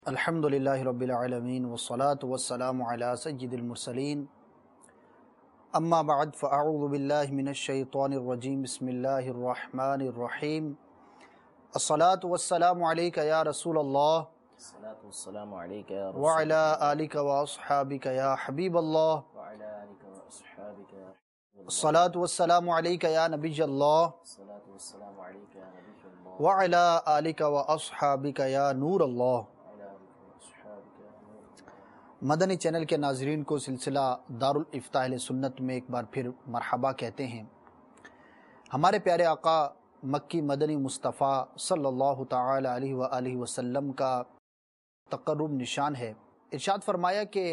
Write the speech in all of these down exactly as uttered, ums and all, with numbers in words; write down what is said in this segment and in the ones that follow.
الحمد للہ رب العالمین والصلاة والسلام علی سید المرسلین اما بعد فاعوذ باللہ من الشیطان الرجیم بسم اللہ الرحمن الرحیم الصلاة والسلام علیک یا رسول اللہ الصلاة والسلام علیک یا رسول وعلی آلک واصحابک یا حبیب اللہ وعلی آلک واصحابک یا الصلاة والسلام علیک یا نبی اللہ الصلاة والسلام علیک یا نبی اللہ وعلی آلک واصحابک یا نور اللہ۔ وعلی آلک واصحابک یا نور اللہ۔ مدنی چینل کے ناظرین کو سلسلہ دارالافتاء اہل سنت میں ایک بار پھر مرحبا کہتے ہیں۔ ہمارے پیارے آقا مکی مدنی مصطفیٰ صلی اللہ تعالی علیہ وآلہ وسلم کا تقرب نشان ہے۔ ارشاد فرمایا کہ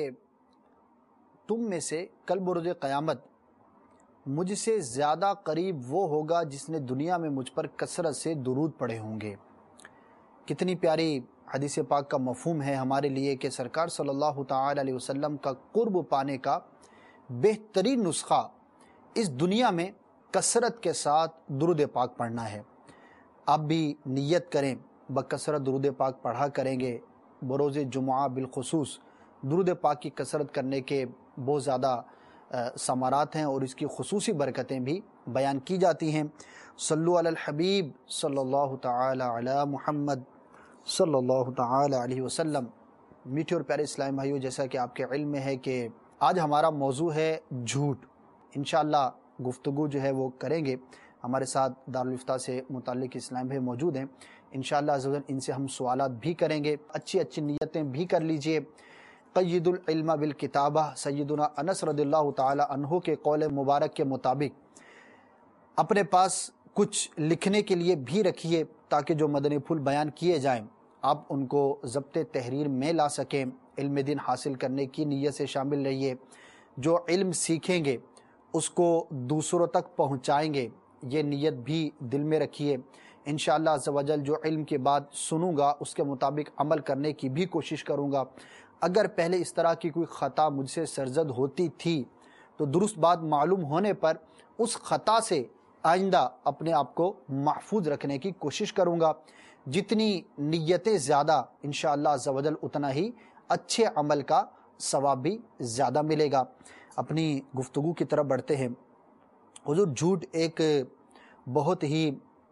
تم میں سے کل بروز قیامت مجھ سے زیادہ قریب وہ ہوگا جس نے دنیا میں مجھ پر کثرت سے درود پڑھے ہوں گے۔ کتنی پیاری حدیث پاک کا مفہوم ہے ہمارے لیے کہ سرکار صلی اللہ تعالی علیہ وسلم کا قرب پانے کا بہترین نسخہ اس دنیا میں کثرت کے ساتھ درود پاک پڑھنا ہے۔ آپ بھی نیت کریں، بکثرت درود پاک پڑھا کریں گے۔ بروز جمعہ بالخصوص درود پاک کی کثرت کرنے کے بہت زیادہ ثمرات ہیں اور اس کی خصوصی برکتیں بھی بیان کی جاتی ہیں۔ صلو علی الحبیب صلی اللہ تعالی علی محمد صلی اللہ تعالی علیہ وسلم۔ میٹھے اور پیارے اسلام بھائیوں، جیسا کہ آپ کے علم میں ہے کہ آج ہمارا موضوع ہے جھوٹ۔ انشاءاللہ گفتگو جو ہے وہ کریں گے۔ ہمارے ساتھ دارالافتاء سے متعلق اسلام بھائی موجود ہیں، انشاءاللہ عز و جل ان سے ہم سوالات بھی کریں گے، اچھی اچھی نیتیں بھی کر لیجئے۔ قید العلم بالکتابہ سیدنا انس رضی اللہ تعالی عنہ کے قول مبارک کے مطابق اپنے پاس کچھ لکھنے کے لیے بھی رکھیے تاکہ جو مدنی پھول بیان کیے جائیں آپ ان کو ضبط تحریر میں لا سکیں۔ علم دین حاصل کرنے کی نیت سے شامل رہیے۔ جو علم سیکھیں گے اس کو دوسروں تک پہنچائیں گے، یہ نیت بھی دل میں رکھیے۔ انشاءاللہ عز و جل جو علم کی بات سنوں گا اس کے مطابق عمل کرنے کی بھی کوشش کروں گا۔ اگر پہلے اس طرح کی کوئی خطا مجھ سے سرزد ہوتی تھی تو درست بات معلوم ہونے پر اس خطا سے آئندہ اپنے آپ کو محفوظ رکھنے کی کوشش کروں گا۔ جتنی نیتیں زیادہ انشاءاللہ عز و جل اتنا ہی اچھے عمل کا ثواب بھی زیادہ ملے گا۔ اپنی گفتگو کی طرف بڑھتے ہیں۔ حضور، جھوٹ ایک بہت ہی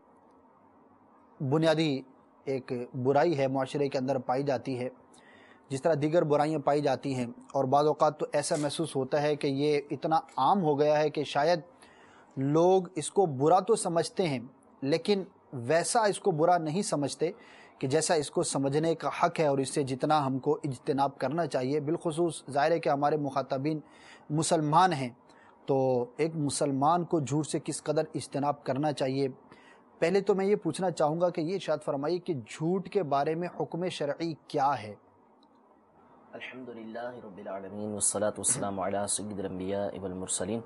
بنیادی ایک برائی ہے، معاشرے کے اندر پائی جاتی ہے جس طرح دیگر برائیاں پائی جاتی ہیں، اور بعض اوقات تو ایسا محسوس ہوتا ہے کہ یہ اتنا عام ہو گیا ہے کہ شاید لوگ اس کو برا تو سمجھتے ہیں لیکن ویسا اس کو برا نہیں سمجھتے کہ جیسا اس کو سمجھنے کا حق ہے، اور اس سے جتنا ہم کو اجتناب کرنا چاہیے۔ بالخصوص ظاہر ہے کہ ہمارے مخاطبین مسلمان ہیں، تو ایک مسلمان کو جھوٹ سے کس قدر اجتناب کرنا چاہیے۔ پہلے تو میں یہ پوچھنا چاہوں گا کہ یہ ارشاد فرمائیے کہ جھوٹ کے بارے میں حکم شرعی کیا ہے؟ الحمدللہ رب العالمین والصلاة والسلام علی سید الانبیاء والمرسلین۔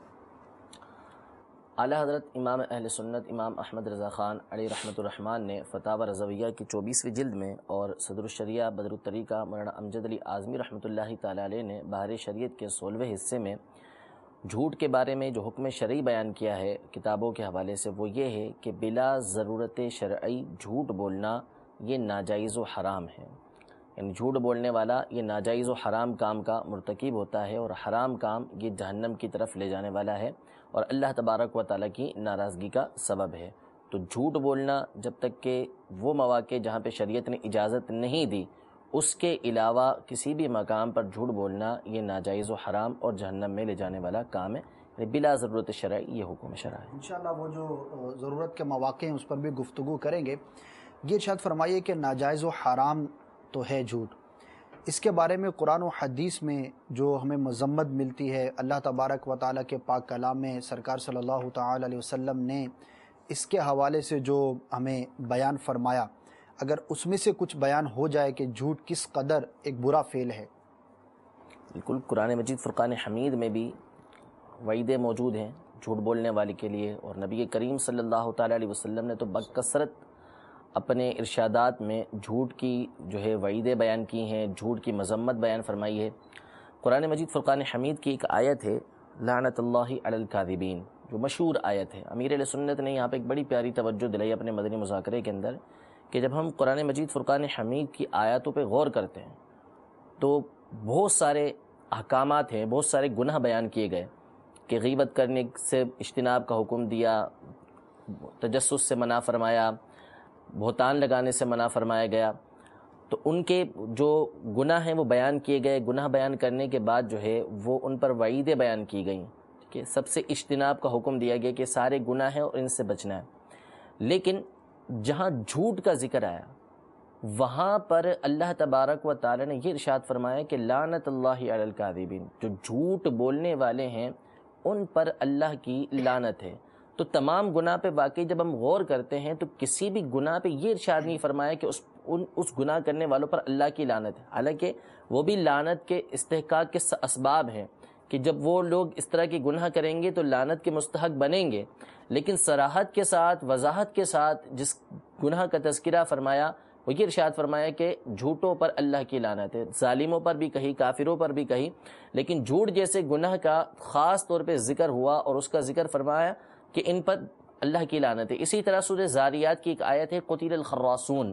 اعلیٰ حضرت امام اہل سنت امام احمد رضا خان علیہ رحمۃ الرحمن نے فتاوی رضویہ کی چوبیسویں جلد میں اور صدر الشریعہ بدر الطریقہ مولانا امجد علی اعظمی رحمۃ اللہ تعالی علیہ نے بہار شریعت کے سولہویں حصے میں جھوٹ کے بارے میں جو حکم شرعی بیان کیا ہے کتابوں کے حوالے سے، وہ یہ ہے کہ بلا ضرورت شرعی جھوٹ بولنا یہ ناجائز و حرام ہے۔ یعنی جھوٹ بولنے والا یہ ناجائز و حرام کام کا مرتکب ہوتا ہے، اور حرام کام یہ جہنم کی طرف لے جانے والا ہے اور اللہ تبارک و تعالیٰ کی ناراضگی کا سبب ہے۔ تو جھوٹ بولنا جب تک کہ وہ مواقع جہاں پہ شریعت نے اجازت نہیں دی، اس کے علاوہ کسی بھی مقام پر جھوٹ بولنا یہ ناجائز و حرام اور جہنم میں لے جانے والا کام ہے۔ یعنی بلا ضرورت شرعی یہ حکم شرع ہے۔ انشاءاللہ وہ جو ضرورت کے مواقع ہیں اس پر بھی گفتگو کریں گے۔ یہ ارشاد فرمائیے کہ ناجائز و حرام تو ہے جھوٹ، اس کے بارے میں قرآن و حدیث میں جو ہمیں مذمت ملتی ہے، اللہ تبارک و تعالیٰ کے پاک کلام میں سرکار صلی اللہ تعالی علیہ وسلم نے اس کے حوالے سے جو ہمیں بیان فرمایا، اگر اس میں سے کچھ بیان ہو جائے کہ جھوٹ کس قدر ایک برا فعل ہے۔ بالکل، قرآن مجید فرقان حمید میں بھی وعیدیں موجود ہیں جھوٹ بولنے والے کے لیے، اور نبی کریم صلی اللہ تعالی علیہ وسلم نے تو بکثرت اپنے ارشادات میں جھوٹ کی جو ہے وعیدیں بیان کی ہیں، جھوٹ کی مذمت بیان فرمائی ہے۔ قرآن مجید فرقان حمید کی ایک آیت ہے لعنت اللہ علی الکاذبین، جو مشہور آیت ہے۔ امیر علیہ سنت نے یہاں پہ ایک بڑی پیاری توجہ دلائی اپنے مدنی مذاکرے کے اندر کہ جب ہم قرآن مجید فرقان حمید کی آیاتوں پہ غور کرتے ہیں تو بہت سارے احکامات ہیں، بہت سارے گناہ بیان کیے گئے کہ غیبت کرنے سے اجتناب کا حکم دیا، تجسس سے منع فرمایا، بہتان لگانے سے منع فرمایا گیا. تو ان کے جو گناہ ہیں وہ بیان کیے گئے. گناہ بیان کرنے کے بعد جو ہے وہ ان پر وعیدیں بیان کی گئیں کہ سب سے اجتناب کا حکم دیا گیا کہ سارے گناہ ہیں اور ان سے بچنا ہے. لیکن جہاں جھوٹ کا ذکر آیا وہاں پر اللہ تبارک و تعالی نے یہ ارشاد فرمایا کہ لعنت اللہ علی الکاذبین، جو جھوٹ بولنے والے ہیں ان پر اللہ کی لعنت ہے. تو تمام گناہ پہ واقعی جب ہم غور کرتے ہیں تو کسی بھی گناہ پہ یہ ارشاد نہیں فرمایا کہ اس ان اس گناہ کرنے والوں پر اللہ کی لعنت ہے، حالانکہ وہ بھی لعنت کے استحقاق کے اسباب ہیں کہ جب وہ لوگ اس طرح کے گناہ کریں گے تو لعنت کے مستحق بنیں گے. لیکن صراحت کے ساتھ، وضاحت کے ساتھ جس گناہ کا تذکرہ فرمایا وہ یہ ارشاد فرمایا کہ جھوٹوں پر اللہ کی لعنت ہے. ظالموں پر بھی کہی، کافروں پر بھی کہی، لیکن جھوٹ جیسے گناہ کا خاص طور پہ ذکر ہوا اور اس کا ذکر فرمایا کہ ان پر اللہ کی لعنت ہے. اسی طرح سورہ زاریات کی ایک آیت ہے قتل الخراصون،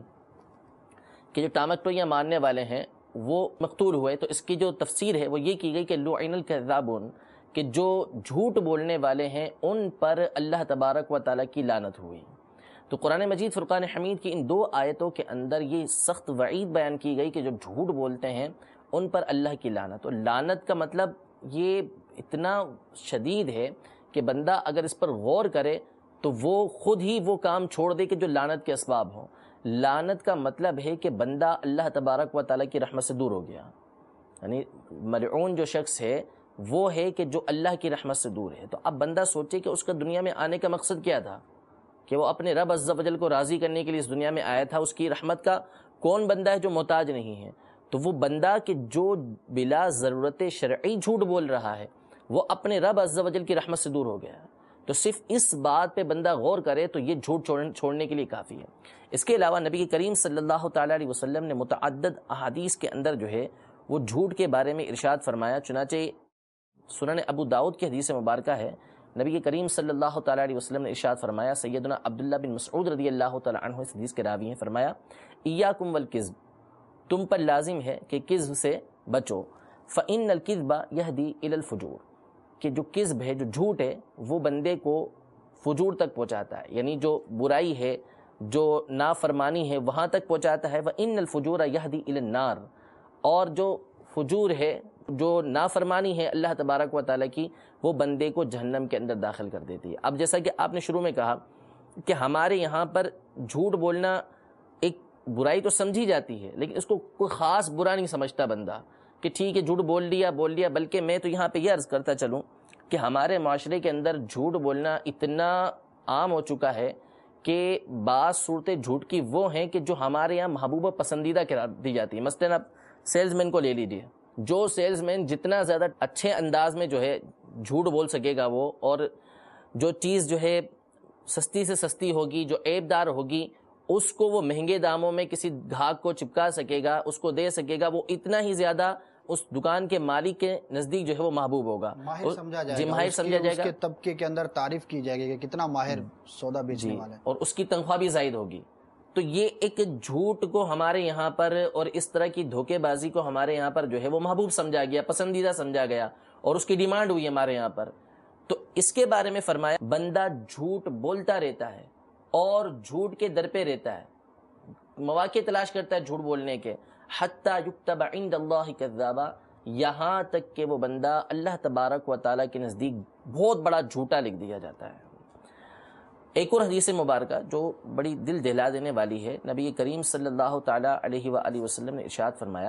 کہ جو ٹامک ٹوئیاں مارنے والے ہیں وہ مقتول ہوئے. تو اس کی جو تفسیر ہے وہ یہ کی گئی کہ لعن الکذابون، کہ جو جھوٹ بولنے والے ہیں ان پر اللہ تبارک و تعالیٰ کی لعنت ہوئی. تو قرآن مجید فرقان حمید کی ان دو آیتوں کے اندر یہ سخت وعید بیان کی گئی کہ جو جھوٹ بولتے ہیں ان پر اللہ کی لعنت. تو لعنت کا مطلب یہ اتنا شدید ہے کہ بندہ اگر اس پر غور کرے تو وہ خود ہی وہ کام چھوڑ دے کہ جو لعنت کے اسباب ہوں. لعنت کا مطلب ہے کہ بندہ اللہ تبارک و تعالیٰ کی رحمت سے دور ہو گیا. یعنی ملعون جو شخص ہے وہ ہے کہ جو اللہ کی رحمت سے دور ہے. تو اب بندہ سوچے کہ اس کا دنیا میں آنے کا مقصد کیا تھا، کہ وہ اپنے رب عز و جل کو راضی کرنے کے لیے اس دنیا میں آیا تھا. اس کی رحمت کا کون بندہ ہے جو محتاج نہیں ہے؟ تو وہ بندہ کہ جو بلا ضرورت شرعی جھوٹ بول رہا ہے وہ اپنے رب عز و جل کی رحمت سے دور ہو گیا ہے. تو صرف اس بات پہ بندہ غور کرے تو یہ جھوٹ چھوڑنے کے لیے کافی ہے. اس کے علاوہ نبی کریم صلی اللہ تعالیٰ علیہ وسلم نے متعدد احادیث کے اندر جو ہے وہ جھوٹ کے بارے میں ارشاد فرمایا. چنانچہ سنن ابو داؤد کی حدیث مبارکہ ہے، نبی کریم صلی اللہ تعالیٰ علیہ وسلم نے ارشاد فرمایا، سیدنا عبداللہ بن مسعود رضی اللہ تعالیٰ عنہ اس حدیث کے راوی ہیں، فرمایا ایاکم والکذب، تم پر لازم ہے کہ کذب سے بچو، فإن الکذب یہدی الی الفجور، کہ جو کذب ہے، جو جھوٹ ہے، وہ بندے کو فجور تک پہنچاتا ہے، یعنی جو برائی ہے، جو نافرمانی ہے وہاں تک پہنچاتا ہے. وإن الفجور یہدی الی النار، اور جو فجور ہے، جو نافرمانی ہے اللہ تبارک و تعالیٰ کی، وہ بندے کو جہنم کے اندر داخل کر دیتی ہے. اب جیسا کہ آپ نے شروع میں کہا کہ ہمارے یہاں پر جھوٹ بولنا ایک برائی تو سمجھی جاتی ہے، لیکن اس کو کوئی خاص برا نہیں سمجھتا بندہ کہ ٹھیک ہے جھوٹ بول لیا بول لیا بلکہ میں تو یہاں پہ یہ عرض کرتا چلوں کہ ہمارے معاشرے کے اندر جھوٹ بولنا اتنا عام ہو چکا ہے کہ بعض صورتیں جھوٹ کی وہ ہیں کہ جو ہمارے یہاں محبوبہ پسندیدہ قرار دی جاتی ہے. مثلاً آپ سیلز مین کو لے لیجیے، جو سیلز مین جتنا زیادہ اچھے انداز میں جو ہے جھوٹ بول سکے گا وہ، اور جو چیز جو ہے سستی سے سستی ہوگی، جو عیب دار ہوگی، اس کو وہ مہنگے داموں میں کسی گاہک کو چپکا سکے گا، اس کو دے سکے گا، وہ اتنا ہی زیادہ اس دکان کے مالک کے نزدیک جو ہے وہ محبوب ہوگا، ماہر سمجھا جائے جی گا، ماہر سمجھا جائے گا، اس کے طبقے کے اندر تعریف کی جائے گی کہ کتنا ماہر سودا بیچنے والا ہے، اور اس کی تنخواہ بھی زائد ہوگی. تو یہ ایک جھوٹ کو ہمارے یہاں پر اور اس طرح کی دھوکے بازی کو ہمارے یہاں پر جو ہے وہ محبوب سمجھا گیا، پسندیدہ سمجھا گیا، اور اس کی ڈیمانڈ ہوئی ہمارے یہاں پر. تو اس کے بارے میں فرمایا بندہ جھوٹ بولتا رہتا ہے اور جھوٹ کے در پہ رہتا ہے، مواقع تلاش کرتا ہے جھوٹ بولنے کے، حتی یکتب عند اللہ کذابا، یہاں تک کہ وہ بندہ اللہ تبارک و تعالیٰ کے نزدیک بہت بڑا جھوٹا لکھ دیا جاتا ہے. ایک اور حدیث مبارکہ جو بڑی دل دہلا دینے والی ہے، نبی کریم صلی اللہ تعالیٰ علیہ وآلہ وسلم نے ارشاد فرمایا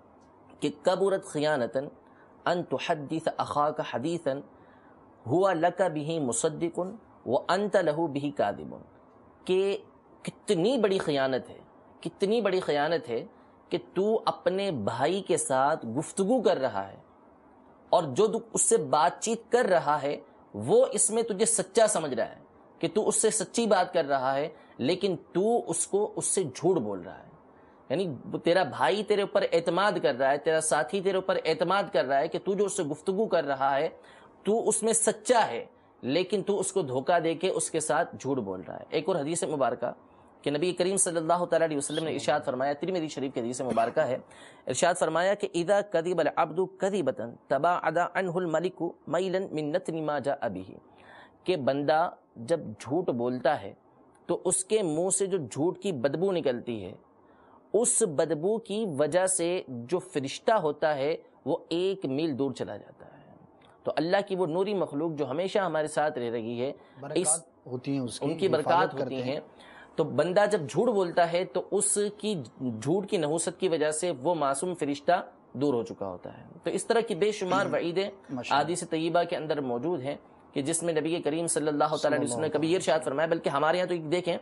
کہ کبرت خیانتاً ان تحدث اخاک حدیثا ہوا لک بہ مصدق وانت لہ بہ کاذب، کہ کتنی بڑی خیانت ہے، کتنی بڑی خیانت ہے کہ تو اپنے بھائی کے ساتھ گفتگو کر رہا ہے اور جو تو اس سے بات چیت کر رہا ہے وہ اس میں تجھے سچا سمجھ رہا ہے کہ تو اس سے سچی بات کر رہا ہے، لیکن تو اس کو اس سے جھوٹ بول رہا ہے. یعنی تیرا بھائی تیرے اوپر اعتماد کر رہا ہے، تیرا ساتھی تیرے اوپر اعتماد کر رہا ہے کہ تو جو اس سے گفتگو کر رہا ہے تو اس میں سچا ہے، لیکن تو اس کو دھوکہ دے کے اس کے ساتھ جھوٹ بول رہا ہے. ایک اور حدیث مبارکہ کہ نبی کریم صلی اللہ تعالیٰ علیہ وسلم نے ارشاد فرمایا، ترمذی شریف کی حدیث مبارکہ ہے، ارشاد فرمایا کہ اذا کذب العبد کذبۃ تباعد عنہ الملک میلا من نتن ما جاء به، کہ بندہ جب جھوٹ بولتا ہے تو اس کے منہ سے جو جھوٹ کی بدبو نکلتی ہے، اس بدبو کی وجہ سے جو فرشتہ ہوتا ہے وہ ایک میل دور چلا جاتا ہے۔ تو اللہ کی وہ نوری مخلوق جو ہمیشہ ہمارے ساتھ رہ رہی ہے، اس ہوتی ہیں، اس کی ان کی برکات ہوتی ہیں، تو بندہ جب جھوٹ بولتا ہے تو اس کی جھوٹ کی نحوست کی وجہ سے وہ معصوم فرشتہ دور ہو چکا ہوتا ہے۔ تو اس طرح کی بے شمار وعیدیں احادیث طیبہ کے اندر موجود ہیں کہ جس میں نبی کریم صلی اللہ تعالیٰ علیہ وسلم نے کبھی یہ ارشاد فرمایا، بلکہ ہمارے یہاں تو یہ دیکھیں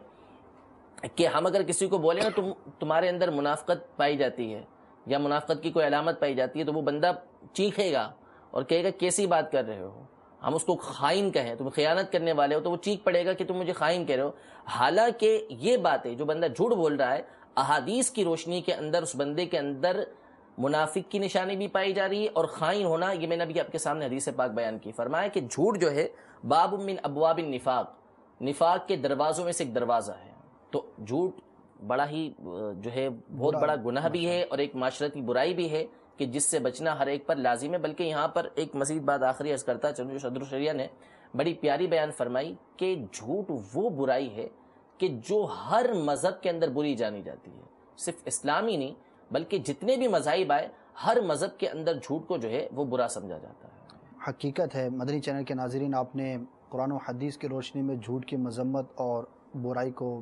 کہ ہم اگر کسی کو بولیں نا تم تمہارے اندر منافقت پائی جاتی ہے یا منافقت کی کوئی علامت پائی جاتی ہے، تو وہ بندہ چیخے گا اور کہے گا کیسی بات کر رہے ہو، ہم اس کو خائن کہیں، تم خیانت کرنے والے ہو، تو وہ چیخ پڑے گا کہ تم مجھے خائن کہہ رہے ہو۔ حالانکہ یہ باتیں جو بندہ جھوٹ بول رہا ہے، احادیث کی روشنی کے اندر اس بندے کے اندر منافق کی نشانی بھی پائی جا رہی ہے، اور خائن ہونا، یہ میں نے ابھی آپ کے سامنے حدیث پاک بیان کی، فرمایا کہ جھوٹ جو ہے باب من ابواب النفاق، نفاق کے دروازوں میں سے ایک دروازہ ہے۔ تو جھوٹ بڑا ہی جو ہے بہت بڑا گناہ بھی ہے اور ایک معاشرتی برائی بھی ہے کہ جس سے بچنا ہر ایک پر لازم ہے۔ بلکہ یہاں پر ایک مزید بات آخری عرض کرتا چلوں، جو صدر الشریعہ نے بڑی پیاری بیان فرمائی کہ جھوٹ وہ برائی ہے کہ جو ہر مذہب کے اندر بری جانی جاتی ہے، صرف اسلامی نہیں بلکہ جتنے بھی مذاہب آئے، ہر مذہب کے اندر جھوٹ کو جو ہے وہ برا سمجھا جاتا ہے۔ حقیقت ہے مدنی چینل کے ناظرین، آپ نے قرآن و حدیث کی روشنی میں جھوٹ کی مذمت اور برائی کو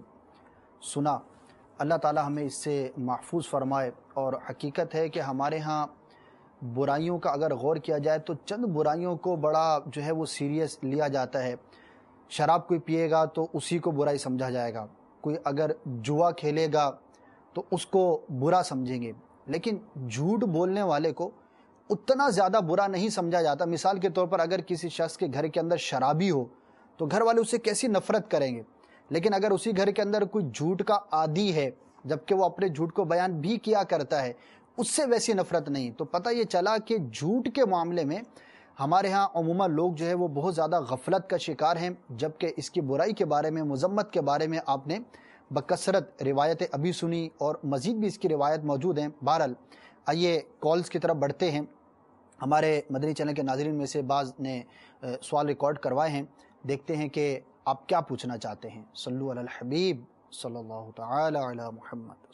سنا۔ اللہ تعالی ہمیں اس سے محفوظ فرمائے۔ اور حقیقت ہے کہ ہمارے ہاں برائیوں کا اگر غور کیا جائے تو چند برائیوں کو بڑا جو ہے وہ سیریس لیا جاتا ہے۔ شراب کوئی پیے گا تو اسی کو برائی سمجھا جائے گا، کوئی اگر جوا کھیلے گا تو اس کو برا سمجھیں گے، لیکن جھوٹ بولنے والے کو اتنا زیادہ برا نہیں سمجھا جاتا۔ مثال کے طور پر اگر کسی شخص کے گھر کے اندر شرابی ہو تو گھر والے اسے کیسی نفرت کریں گے، لیکن اگر اسی گھر کے اندر کوئی جھوٹ کا عادی ہے جبکہ وہ اپنے جھوٹ کو بیان بھی کیا کرتا ہے، اس سے ویسی نفرت نہیں۔ تو پتہ یہ چلا کہ جھوٹ کے معاملے میں ہمارے ہاں عموماً لوگ جو ہے وہ بہت زیادہ غفلت کا شکار ہیں، جبکہ اس کی برائی کے بارے میں، مذمت کے بارے میں آپ نے بکثرت روایتیں ابھی سنی اور مزید بھی اس کی روایت موجود ہیں۔ بہرحال آئیے کالز کی طرف بڑھتے ہیں۔ ہمارے مدنی چینل کے ناظرین میں سے بعض نے سوال ریکارڈ کروائے ہیں، دیکھتے ہیں کہ آپ کیا پوچھنا چاہتے ہیں۔ صلو علی الحبیب صلی اللہ تعالی علی محمد۔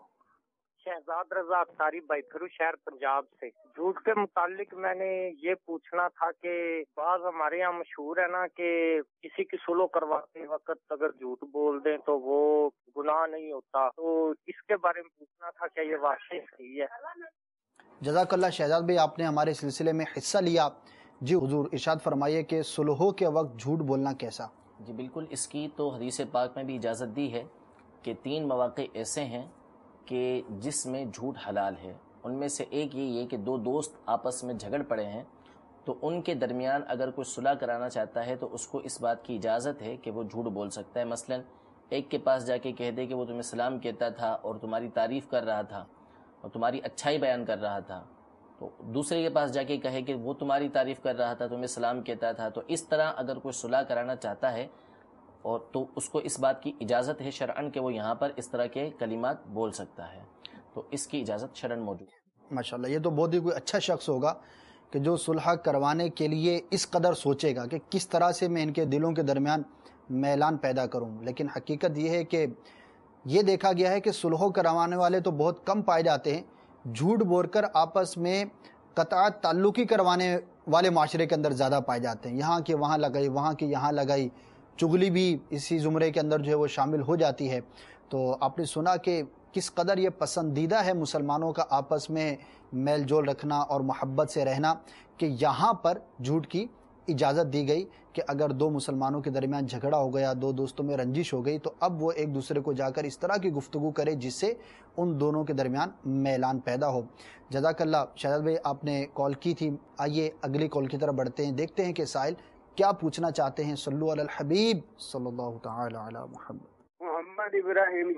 شہزاد رضا اختاری بھائی پھرو شہر پنجاب سے، جھوٹ کے متعلق میں نے یہ پوچھنا تھا کہ بعض ہمارے یہاں مشہور ہے نا کہ کسی کی سلو کرواتے وقت اگر جھوٹ بول دیں تو وہ گناہ نہیں ہوتا، تو اس کے بارے میں پوچھنا تھا کیا یہ واقعی صحیح ہے؟ جزاک اللہ شہزاد بھائی، آپ نے ہمارے سلسلے میں حصہ لیا۔ جی حضور ارشاد فرمائیے کہ صلحوں کے وقت جھوٹ بولنا کیسا؟ جی بالکل، اس کی تو حدیث پاک میں بھی اجازت دی ہے کہ تین مواقع ایسے ہیں کہ جس میں جھوٹ حلال ہے۔ ان میں سے ایک یہ ہے کہ دو دوست آپس میں جھگڑ پڑے ہیں تو ان کے درمیان اگر کوئی صلح کرانا چاہتا ہے تو اس کو اس بات کی اجازت ہے کہ وہ جھوٹ بول سکتا ہے۔ مثلا ایک کے پاس جا کے کہہ دے کہ وہ تمہیں سلام کہتا تھا اور تمہاری تعریف کر رہا تھا اور تمہاری اچھائی بیان کر رہا تھا، تو دوسرے کے پاس جا کے کہے کہ وہ تمہاری تعریف کر رہا تھا، تمہیں سلام کہتا تھا۔ تو اس طرح اگر کوئی صلح کرانا چاہتا ہے اور تو اس کو اس بات کی اجازت ہے شرعن کہ وہ یہاں پر اس طرح کے کلمات بول سکتا ہے، تو اس کی اجازت شرعن موجود ہے۔ ماشاءاللہ، یہ تو بہت ہی کوئی اچھا شخص ہوگا کہ جو صلح کروانے کے لیے اس قدر سوچے گا کہ کس طرح سے میں ان کے دلوں کے درمیان میلان پیدا کروں۔ لیکن حقیقت یہ ہے کہ یہ دیکھا گیا ہے کہ صلح کروانے والے تو بہت کم پائے جاتے ہیں، جھوٹ بول کر آپس میں قطع تعلقی کروانے والے معاشرے کے اندر زیادہ پائے جاتے ہیں۔ یہاں کے وہاں لگائی، وہاں کی یہاں لگائی، چغلی بھی اسی زمرے کے اندر جو ہے وہ شامل ہو جاتی ہے۔ تو آپ نے سنا کہ کس قدر یہ پسندیدہ ہے مسلمانوں کا آپس میں میل جول رکھنا اور محبت سے رہنا، کہ یہاں پر جھوٹ کی اجازت دی گئی کہ اگر دو مسلمانوں کے درمیان جھگڑا ہو گیا، دو دوستوں میں رنجش ہو گئی، تو اب وہ ایک دوسرے کو جا کر اس طرح کی گفتگو کرے جس سے ان دونوں کے درمیان میلان پیدا ہو۔ جزاک اللہ شہزاد بھائی، آپ نے کال کی تھی۔ آئیے اگلی کال کی طرف بڑھتے ہیں، دیکھتے ہیں کہ سائل کیا پوچھنا چاہتے ہیں۔ صلو علی الحبیب صلی اللہ تعالی علی محمد۔ محمد ابراہیم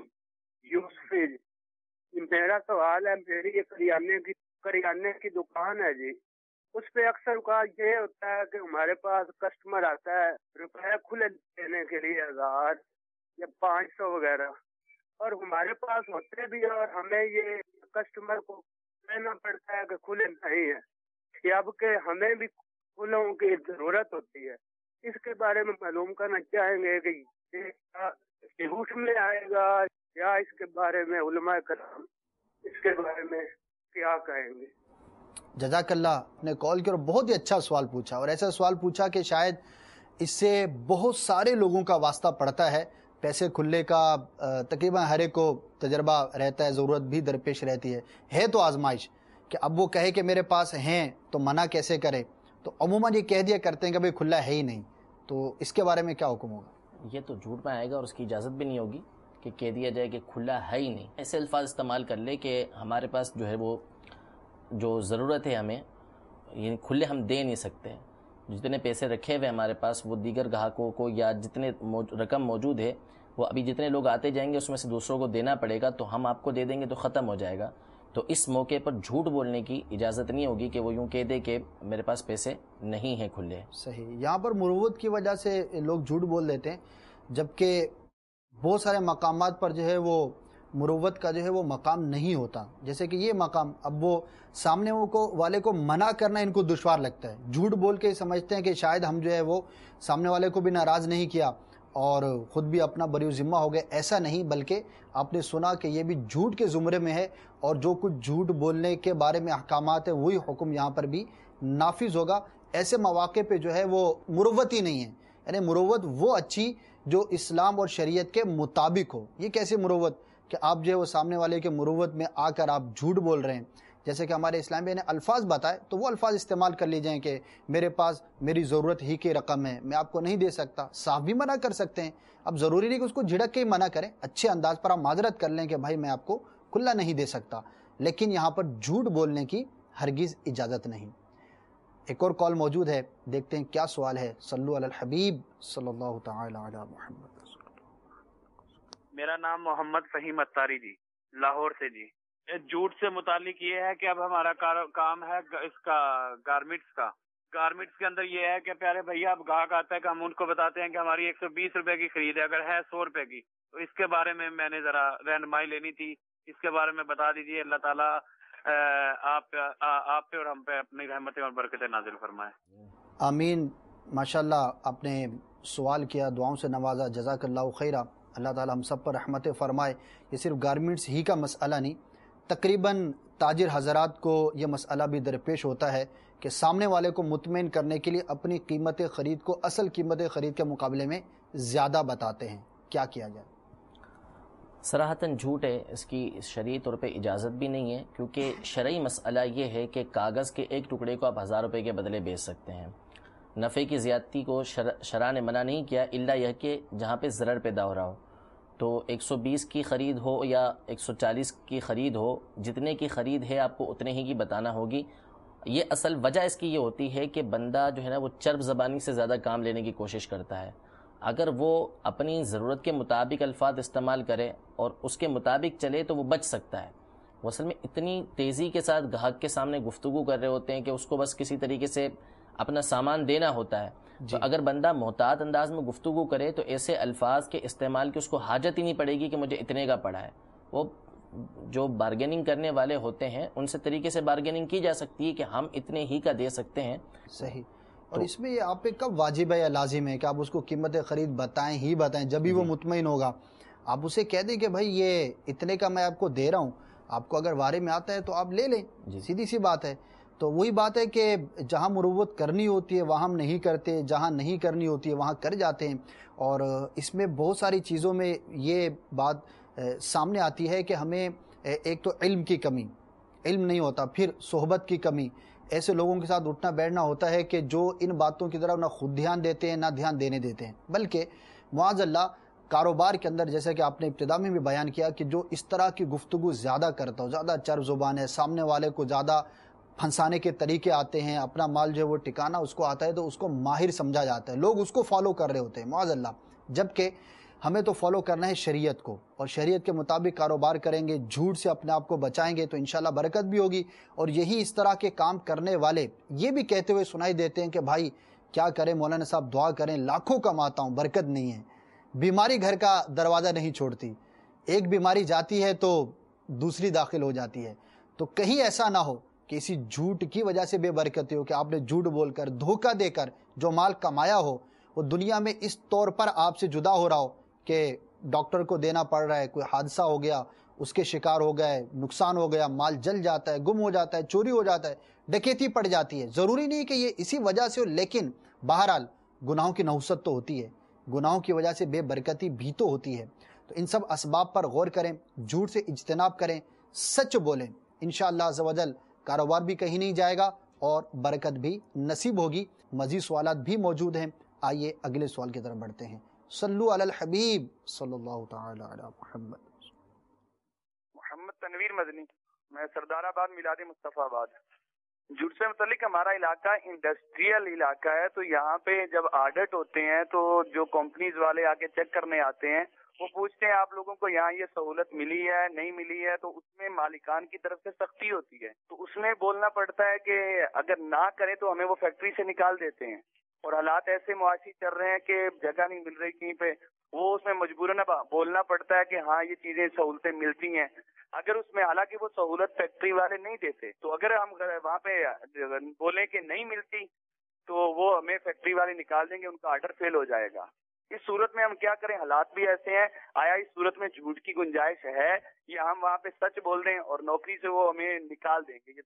یوسفی، میرا سوال ہے، میری ایک کریانے کی کریانے کی دکان ہے جی، اس پہ اکثر کا یہ ہوتا ہے کہ ہمارے پاس کسٹمر آتا ہے روپے کھلے دینے کے لیے ہزار یا پانچ سو وغیرہ، اور ہمارے پاس ہوتے بھی اور ہمیں یہ کسٹمر کو کہنا پڑتا ہے کہ کھلے نہیں ہے، کہ اب کہ ہمیں بھی کھلوں کی ضرورت ہوتی ہے. اس کے بارے میں معلوم کرنا چاہیں گے کہ یہ جھوٹ میں آئے گا یا اس کے بارے میں علماء کرام اس کے بارے میں کیا کہیں گے؟ جزاک اللہ نے کال کیا اور بہت ہی اچھا سوال پوچھا، اور ایسا سوال پوچھا کہ شاید اس سے بہت سارے لوگوں کا واسطہ پڑتا ہے. پیسے کھلنے کا تقریباً ہر ایک کو تجربہ رہتا ہے، ضرورت بھی درپیش رہتی ہے ہے تو آزمائش کہ اب وہ کہے کہ میرے پاس ہیں تو منع کیسے کرے. تو عموماً یہ کہہ دیا کرتے ہیں کہ بھئی کھلا ہے ہی نہیں. تو اس کے بارے میں کیا حکم ہوگا؟ یہ تو جھوٹ میں آئے گا اور اس کی اجازت بھی نہیں ہوگی کہ کہہ دیا جائے کہ کھلا ہے ہی نہیں. ایسے الفاظ استعمال کر لے کہ ہمارے پاس جو ہے وہ جو ضرورت ہے ہمیں یعنی کھلے ہم دے نہیں سکتے. جتنے پیسے رکھے ہوئے ہمارے پاس وہ دیگر گاہکوں کو یا جتنے رقم موجود ہے وہ ابھی جتنے لوگ آتے جائیں گے اس میں سے دوسروں کو دینا پڑے گا، تو ہم آپ کو دے دیں گے تو ختم ہو جائے گا. تو اس موقع پر جھوٹ بولنے کی اجازت نہیں ہوگی کہ وہ یوں کہہ دے کہ میرے پاس پیسے نہیں ہیں کھلے. صحیح. یہاں پر مروت کی وجہ سے لوگ جھوٹ بول دیتے ہیں، جبکہ بہت سارے مقامات پر جو ہے وہ مروت کا جو ہے وہ مقام نہیں ہوتا. جیسے کہ یہ مقام اب وہ سامنے کو والے کو منع کرنا ان کو دشوار لگتا ہے. جھوٹ بول کے سمجھتے ہیں کہ شاید ہم جو ہے وہ سامنے والے کو بھی ناراض نہیں کیا اور خود بھی اپنا بری ذمہ ہو گئے. ایسا نہیں، بلکہ آپ نے سنا کہ یہ بھی جھوٹ کے زمرے میں ہے، اور جو کچھ جھوٹ بولنے کے بارے میں احکامات ہیں وہی حکم یہاں پر بھی نافذ ہوگا. ایسے مواقع پہ جو ہے وہ مروت ہی نہیں ہے. یعنی مروت وہ اچھی جو اسلام اور شریعت کے مطابق ہو. یہ کیسے مروت کہ آپ جو ہے وہ سامنے والے کے مروت میں آ کر آپ جھوٹ بول رہے ہیں. جیسے کہ ہمارے اسلام نے الفاظ بتائے تو وہ الفاظ استعمال کر لی جائیں کہ میرے پاس میری ضرورت ہی کی رقم ہے، میں آپ کو نہیں دے سکتا. صاف بھی منع کر سکتے ہیں. اب ضروری نہیں کہ اس کو جھڑک کے ہی منع کریں، اچھے انداز پر آپ معذرت کر لیں کہ بھائی میں آپ کو کھلا نہیں دے سکتا، لیکن یہاں پر جھوٹ بولنے کی ہرگز اجازت نہیں. ایک اور کال موجود ہے، دیکھتے ہیں کیا سوال ہے. صلو علی الحبیب صلی اللہ تعالی علی محمد. میرا نام محمد فہیم اتاری جی، لاہور سے جی. جھوٹ سے متعلق یہ ہے کہ اب ہمارا کام ہے اس کا گارمنٹس کا. گارمنٹس کے اندر یہ ہے کہ پیارے بھیا اب گاہک آتا ہے کہ ہم ان کو بتاتے ہیں کہ ہماری ایک سو بیس روپے کی خرید ہے، اگر ہے سو روپے کی. تو اس کے بارے میں میں نے ذرا رہنمائی لینی تھی، اس کے بارے میں بتا دیجیے. اللہ تعالیٰ آپ آپ پہ اور ہم پہ اپنی رحمتیں اور برکتیں نازل فرمائے. آمین. ماشاءاللہ آپ نے سوال کیا، دعاؤں سے نوازا، جزاک اللہ خیرہ. اللہ تعالی ہم سب پر رحمت فرمائے. یہ صرف گارمنٹس ہی کا مسئلہ نہیں، تقریباً تاجر حضرات کو یہ مسئلہ بھی درپیش ہوتا ہے کہ سامنے والے کو مطمئن کرنے کے لیے اپنی قیمت خرید کو اصل قیمت خرید کے مقابلے میں زیادہ بتاتے ہیں. کیا کیا جائے؟ صراحتاً جھوٹ ہے، اس کی شرعی طور پہ اجازت بھی نہیں ہے، کیونکہ شرعی مسئلہ یہ ہے کہ کاغذ کے ایک ٹکڑے کو آپ ہزار روپے کے بدلے بیچ سکتے ہیں. نفع کی زیادتی کو شرع نے منع نہیں کیا، الا یہ کہ جہاں پہ ضرر پیدا ہو رہا ہو. تو ایک سو بیس کی خرید ہو یا ایک سو چالیس کی خرید ہو، جتنے کی خرید ہے آپ کو اتنے ہی کی بتانا ہوگی. یہ اصل وجہ اس کی یہ ہوتی ہے کہ بندہ جو ہے نا وہ چرب زبانی سے زیادہ کام لینے کی کوشش کرتا ہے. اگر وہ اپنی ضرورت کے مطابق الفاظ استعمال کرے اور اس کے مطابق چلے تو وہ بچ سکتا ہے. وہ اصل میں اتنی تیزی کے ساتھ گاہک کے سامنے گفتگو کر رہے ہوتے ہیں کہ اس کو بس کسی طریقے سے اپنا سامان دینا ہوتا ہے. تو اگر بندہ محتاط انداز میں گفتگو کرے تو ایسے الفاظ کے استعمال کی اس کو حاجت ہی نہیں پڑے گی کہ مجھے اتنے کا پڑا ہے. وہ جو بارگیننگ کرنے والے ہوتے ہیں ان سے طریقے سے بارگیننگ کی جا سکتی ہے کہ ہم اتنے ہی کا دے سکتے ہیں. صحیح. اور اس میں یہ آپ پہ کب واجب ہے یا لازم ہے کہ آپ اس کو قیمت خرید بتائیں ہی بتائیں؟ جب بھی وہ مطمئن ہوگا آپ اسے کہہ دیں کہ بھائی یہ اتنے کا میں آپ کو دے رہا ہوں، آپ کو اگر وارے میں آتا ہے تو آپ لے لیں. سیدھی سی بات ہے. تو وہی بات ہے کہ جہاں مروت کرنی ہوتی ہے وہاں ہم نہیں کرتے، جہاں نہیں کرنی ہوتی ہے وہاں کر جاتے ہیں. اور اس میں بہت ساری چیزوں میں یہ بات سامنے آتی ہے کہ ہمیں ایک تو علم کی کمی، علم نہیں ہوتا، پھر صحبت کی کمی. ایسے لوگوں کے ساتھ اٹھنا بیٹھنا ہوتا ہے کہ جو ان باتوں کی طرف نہ خود دھیان دیتے ہیں نہ دھیان دینے دیتے ہیں، بلکہ معاذ اللہ کاروبار کے اندر جیسے کہ آپ نے ابتدا میں بھی بیان کیا کہ جو اس طرح کی گفتگو زیادہ کرتا ہو، زیادہ چرب زبان ہے، سامنے والے کو زیادہ پھنسانے کے طریقے آتے ہیں، اپنا مال جو ہے وہ ٹکانا اس کو آتا ہے تو اس کو ماہر سمجھا جاتا ہے، لوگ اس کو فالو کر رہے ہوتے ہیں معاذ اللہ. جبکہ ہمیں تو فالو کرنا ہے شریعت کو، اور شریعت کے مطابق کاروبار کریں گے، جھوٹ سے اپنے آپ کو بچائیں گے تو انشاءاللہ برکت بھی ہوگی. اور یہی اس طرح کے کام کرنے والے یہ بھی کہتے ہوئے سنائی دیتے ہیں کہ بھائی کیا کریں مولانا صاحب، دعا کریں، لاکھوں کماتا ہوں برکت نہیں ہے. بیماری گھر کا دروازہ نہیں چھوڑتی. ایک بیماری جاتی ہے تو دوسری داخل ہو جاتی ہے. تو کہیں ایسا نہ ہو کہ اسی جھوٹ کی وجہ سے بے برکتی ہو کہ آپ نے جھوٹ بول کر دھوکہ دے کر جو مال کمایا ہو وہ دنیا میں اس طور پر آپ سے جدا ہو رہا ہو کہ ڈاکٹر کو دینا پڑ رہا ہے, کوئی حادثہ ہو گیا, اس کے شکار ہو گئے, نقصان ہو گیا, مال جل جاتا ہے, گم ہو جاتا ہے, چوری ہو جاتا ہے, ڈکیتی پڑ جاتی ہے. ضروری نہیں کہ یہ اسی وجہ سے ہو, لیکن بہرحال گناہوں کی نحوست تو ہوتی ہے, گناہوں کی وجہ سے بے برکتی بھی تو ہوتی ہے. تو ان سب اسباب پر غور کریں, جھوٹ سے اجتناب کریں, سچ بولیں. انشاءاللہ عز و جل کاروبار بھی کہیں نہیں جائے گا اور برکت بھی نصیب ہوگی. مزید سوالات بھی موجود ہیں, آئیے اگلے سوال کی طرف بڑھتے ہیں. صلو علی الحبیب صلی اللہ تعالی علی محمد. محمد تنویر مدنی, میں سردار آباد میلاد مصطفیٰ آباد. جھوٹ سے متعلق ہمارا علاقہ انڈسٹریل علاقہ ہے, تو یہاں پہ جب آڈٹ ہوتے ہیں تو جو کمپنیز والے آ کے چیک کرنے آتے ہیں وہ پوچھتے ہیں آپ لوگوں کو یہاں یہ سہولت ملی ہے نہیں ملی ہے, تو اس میں مالکان کی طرف سے سختی ہوتی ہے. تو اس میں بولنا پڑتا ہے کہ اگر نہ کریں تو ہمیں وہ فیکٹری سے نکال دیتے ہیں, اور حالات ایسے معاشی چل رہے ہیں کہ جگہ نہیں مل رہی کہیں پہ, وہ اس میں مجبوراً بولنا پڑتا ہے کہ ہاں یہ چیزیں سہولتیں ملتی ہیں. اگر اس میں حالانکہ وہ سہولت فیکٹری والے نہیں دیتے, تو اگر ہم وہاں پہ بولیں کہ نہیں ملتی تو وہ ہمیں فیکٹری والے نکال دیں گے, ان کا آرڈر فیل ہو جائے گا. اس صورت میں ہم کیا کریں؟ حالات بھی ایسے ہیں, آیا اس صورت میں جھوٹ کی گنجائش ہے یا ہم وہاں پہ سچ بول دیں اور نوکری سے وہ ہمیں نکال دیں گے؟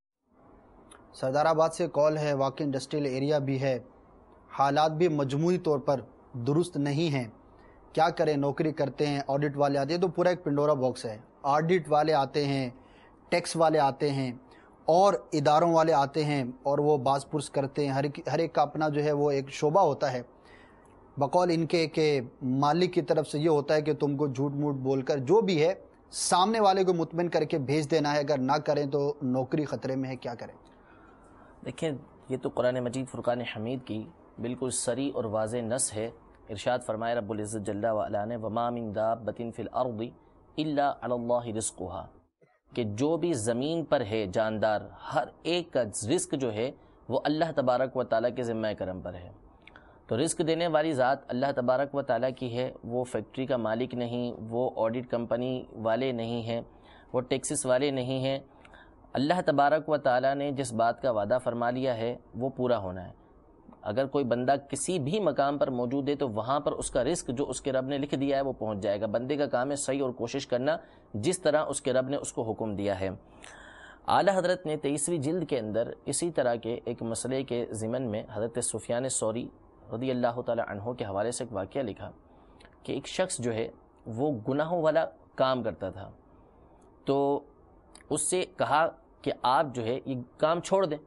سردار آباد سے کال ہے, واقعی انڈسٹریل ایریا بھی ہے, حالات بھی مجموعی طور پر درست نہیں ہیں. کیا کریں؟ نوکری کرتے ہیں, آڈٹ والے آتے ہیں, تو پورا ایک پنڈورا باکس ہے. آڈٹ والے آتے ہیں, ٹیکس والے آتے ہیں, اور اداروں والے آتے ہیں, اور وہ باز پرس کرتے ہیں. ہر ایک ہر ایک کا اپنا جو ہے وہ ایک شعبہ ہوتا ہے. بقول ان کے کہ مالک کی طرف سے یہ ہوتا ہے کہ تم کو جھوٹ موٹ بول کر جو بھی ہے سامنے والے کو مطمئن کر کے بھیج دینا ہے, اگر نہ کریں تو نوکری خطرے میں ہے. کیا کریں؟ دیکھیں, یہ تو قرآن مجید فرقان حمید کی بالکل صریح اور واضح نص ہے. ارشاد فرمائے رب العزت جل وعلا نے, وما من دابۃ فی الارض الا علی اللہ رزقها, کہ جو بھی زمین پر ہے جاندار, ہر ایک کا رزق جو ہے وہ اللہ تبارک و تعالیٰ کے ذمہ کرم پر ہے. تو رزق دینے والی ذات اللہ تبارک و تعالیٰ کی ہے, وہ فیکٹری کا مالک نہیں, وہ آڈٹ کمپنی والے نہیں ہیں, وہ ٹیکسس والے نہیں ہیں. اللہ تبارک و تعالیٰ نے جس بات کا وعدہ فرما لیا ہے وہ پورا ہونا ہے. اگر کوئی بندہ کسی بھی مقام پر موجود ہے تو وہاں پر اس کا رزق جو اس کے رب نے لکھ دیا ہے وہ پہنچ جائے گا. بندے کا کام ہے صحیح اور کوشش کرنا جس طرح اس کے رب نے اس کو حکم دیا ہے. اعلیٰ حضرت نے تیئیسویں جلد کے اندر اسی طرح کے ایک مسئلے کے ضمن میں حضرت سفیان ثوری رضی اللہ تعالی عنہ کے حوالے سے ایک واقعہ لکھا کہ ایک شخص جو ہے وہ گناہوں والا کام کرتا تھا, تو اس سے کہا کہ آپ جو ہے یہ کام چھوڑ دیں.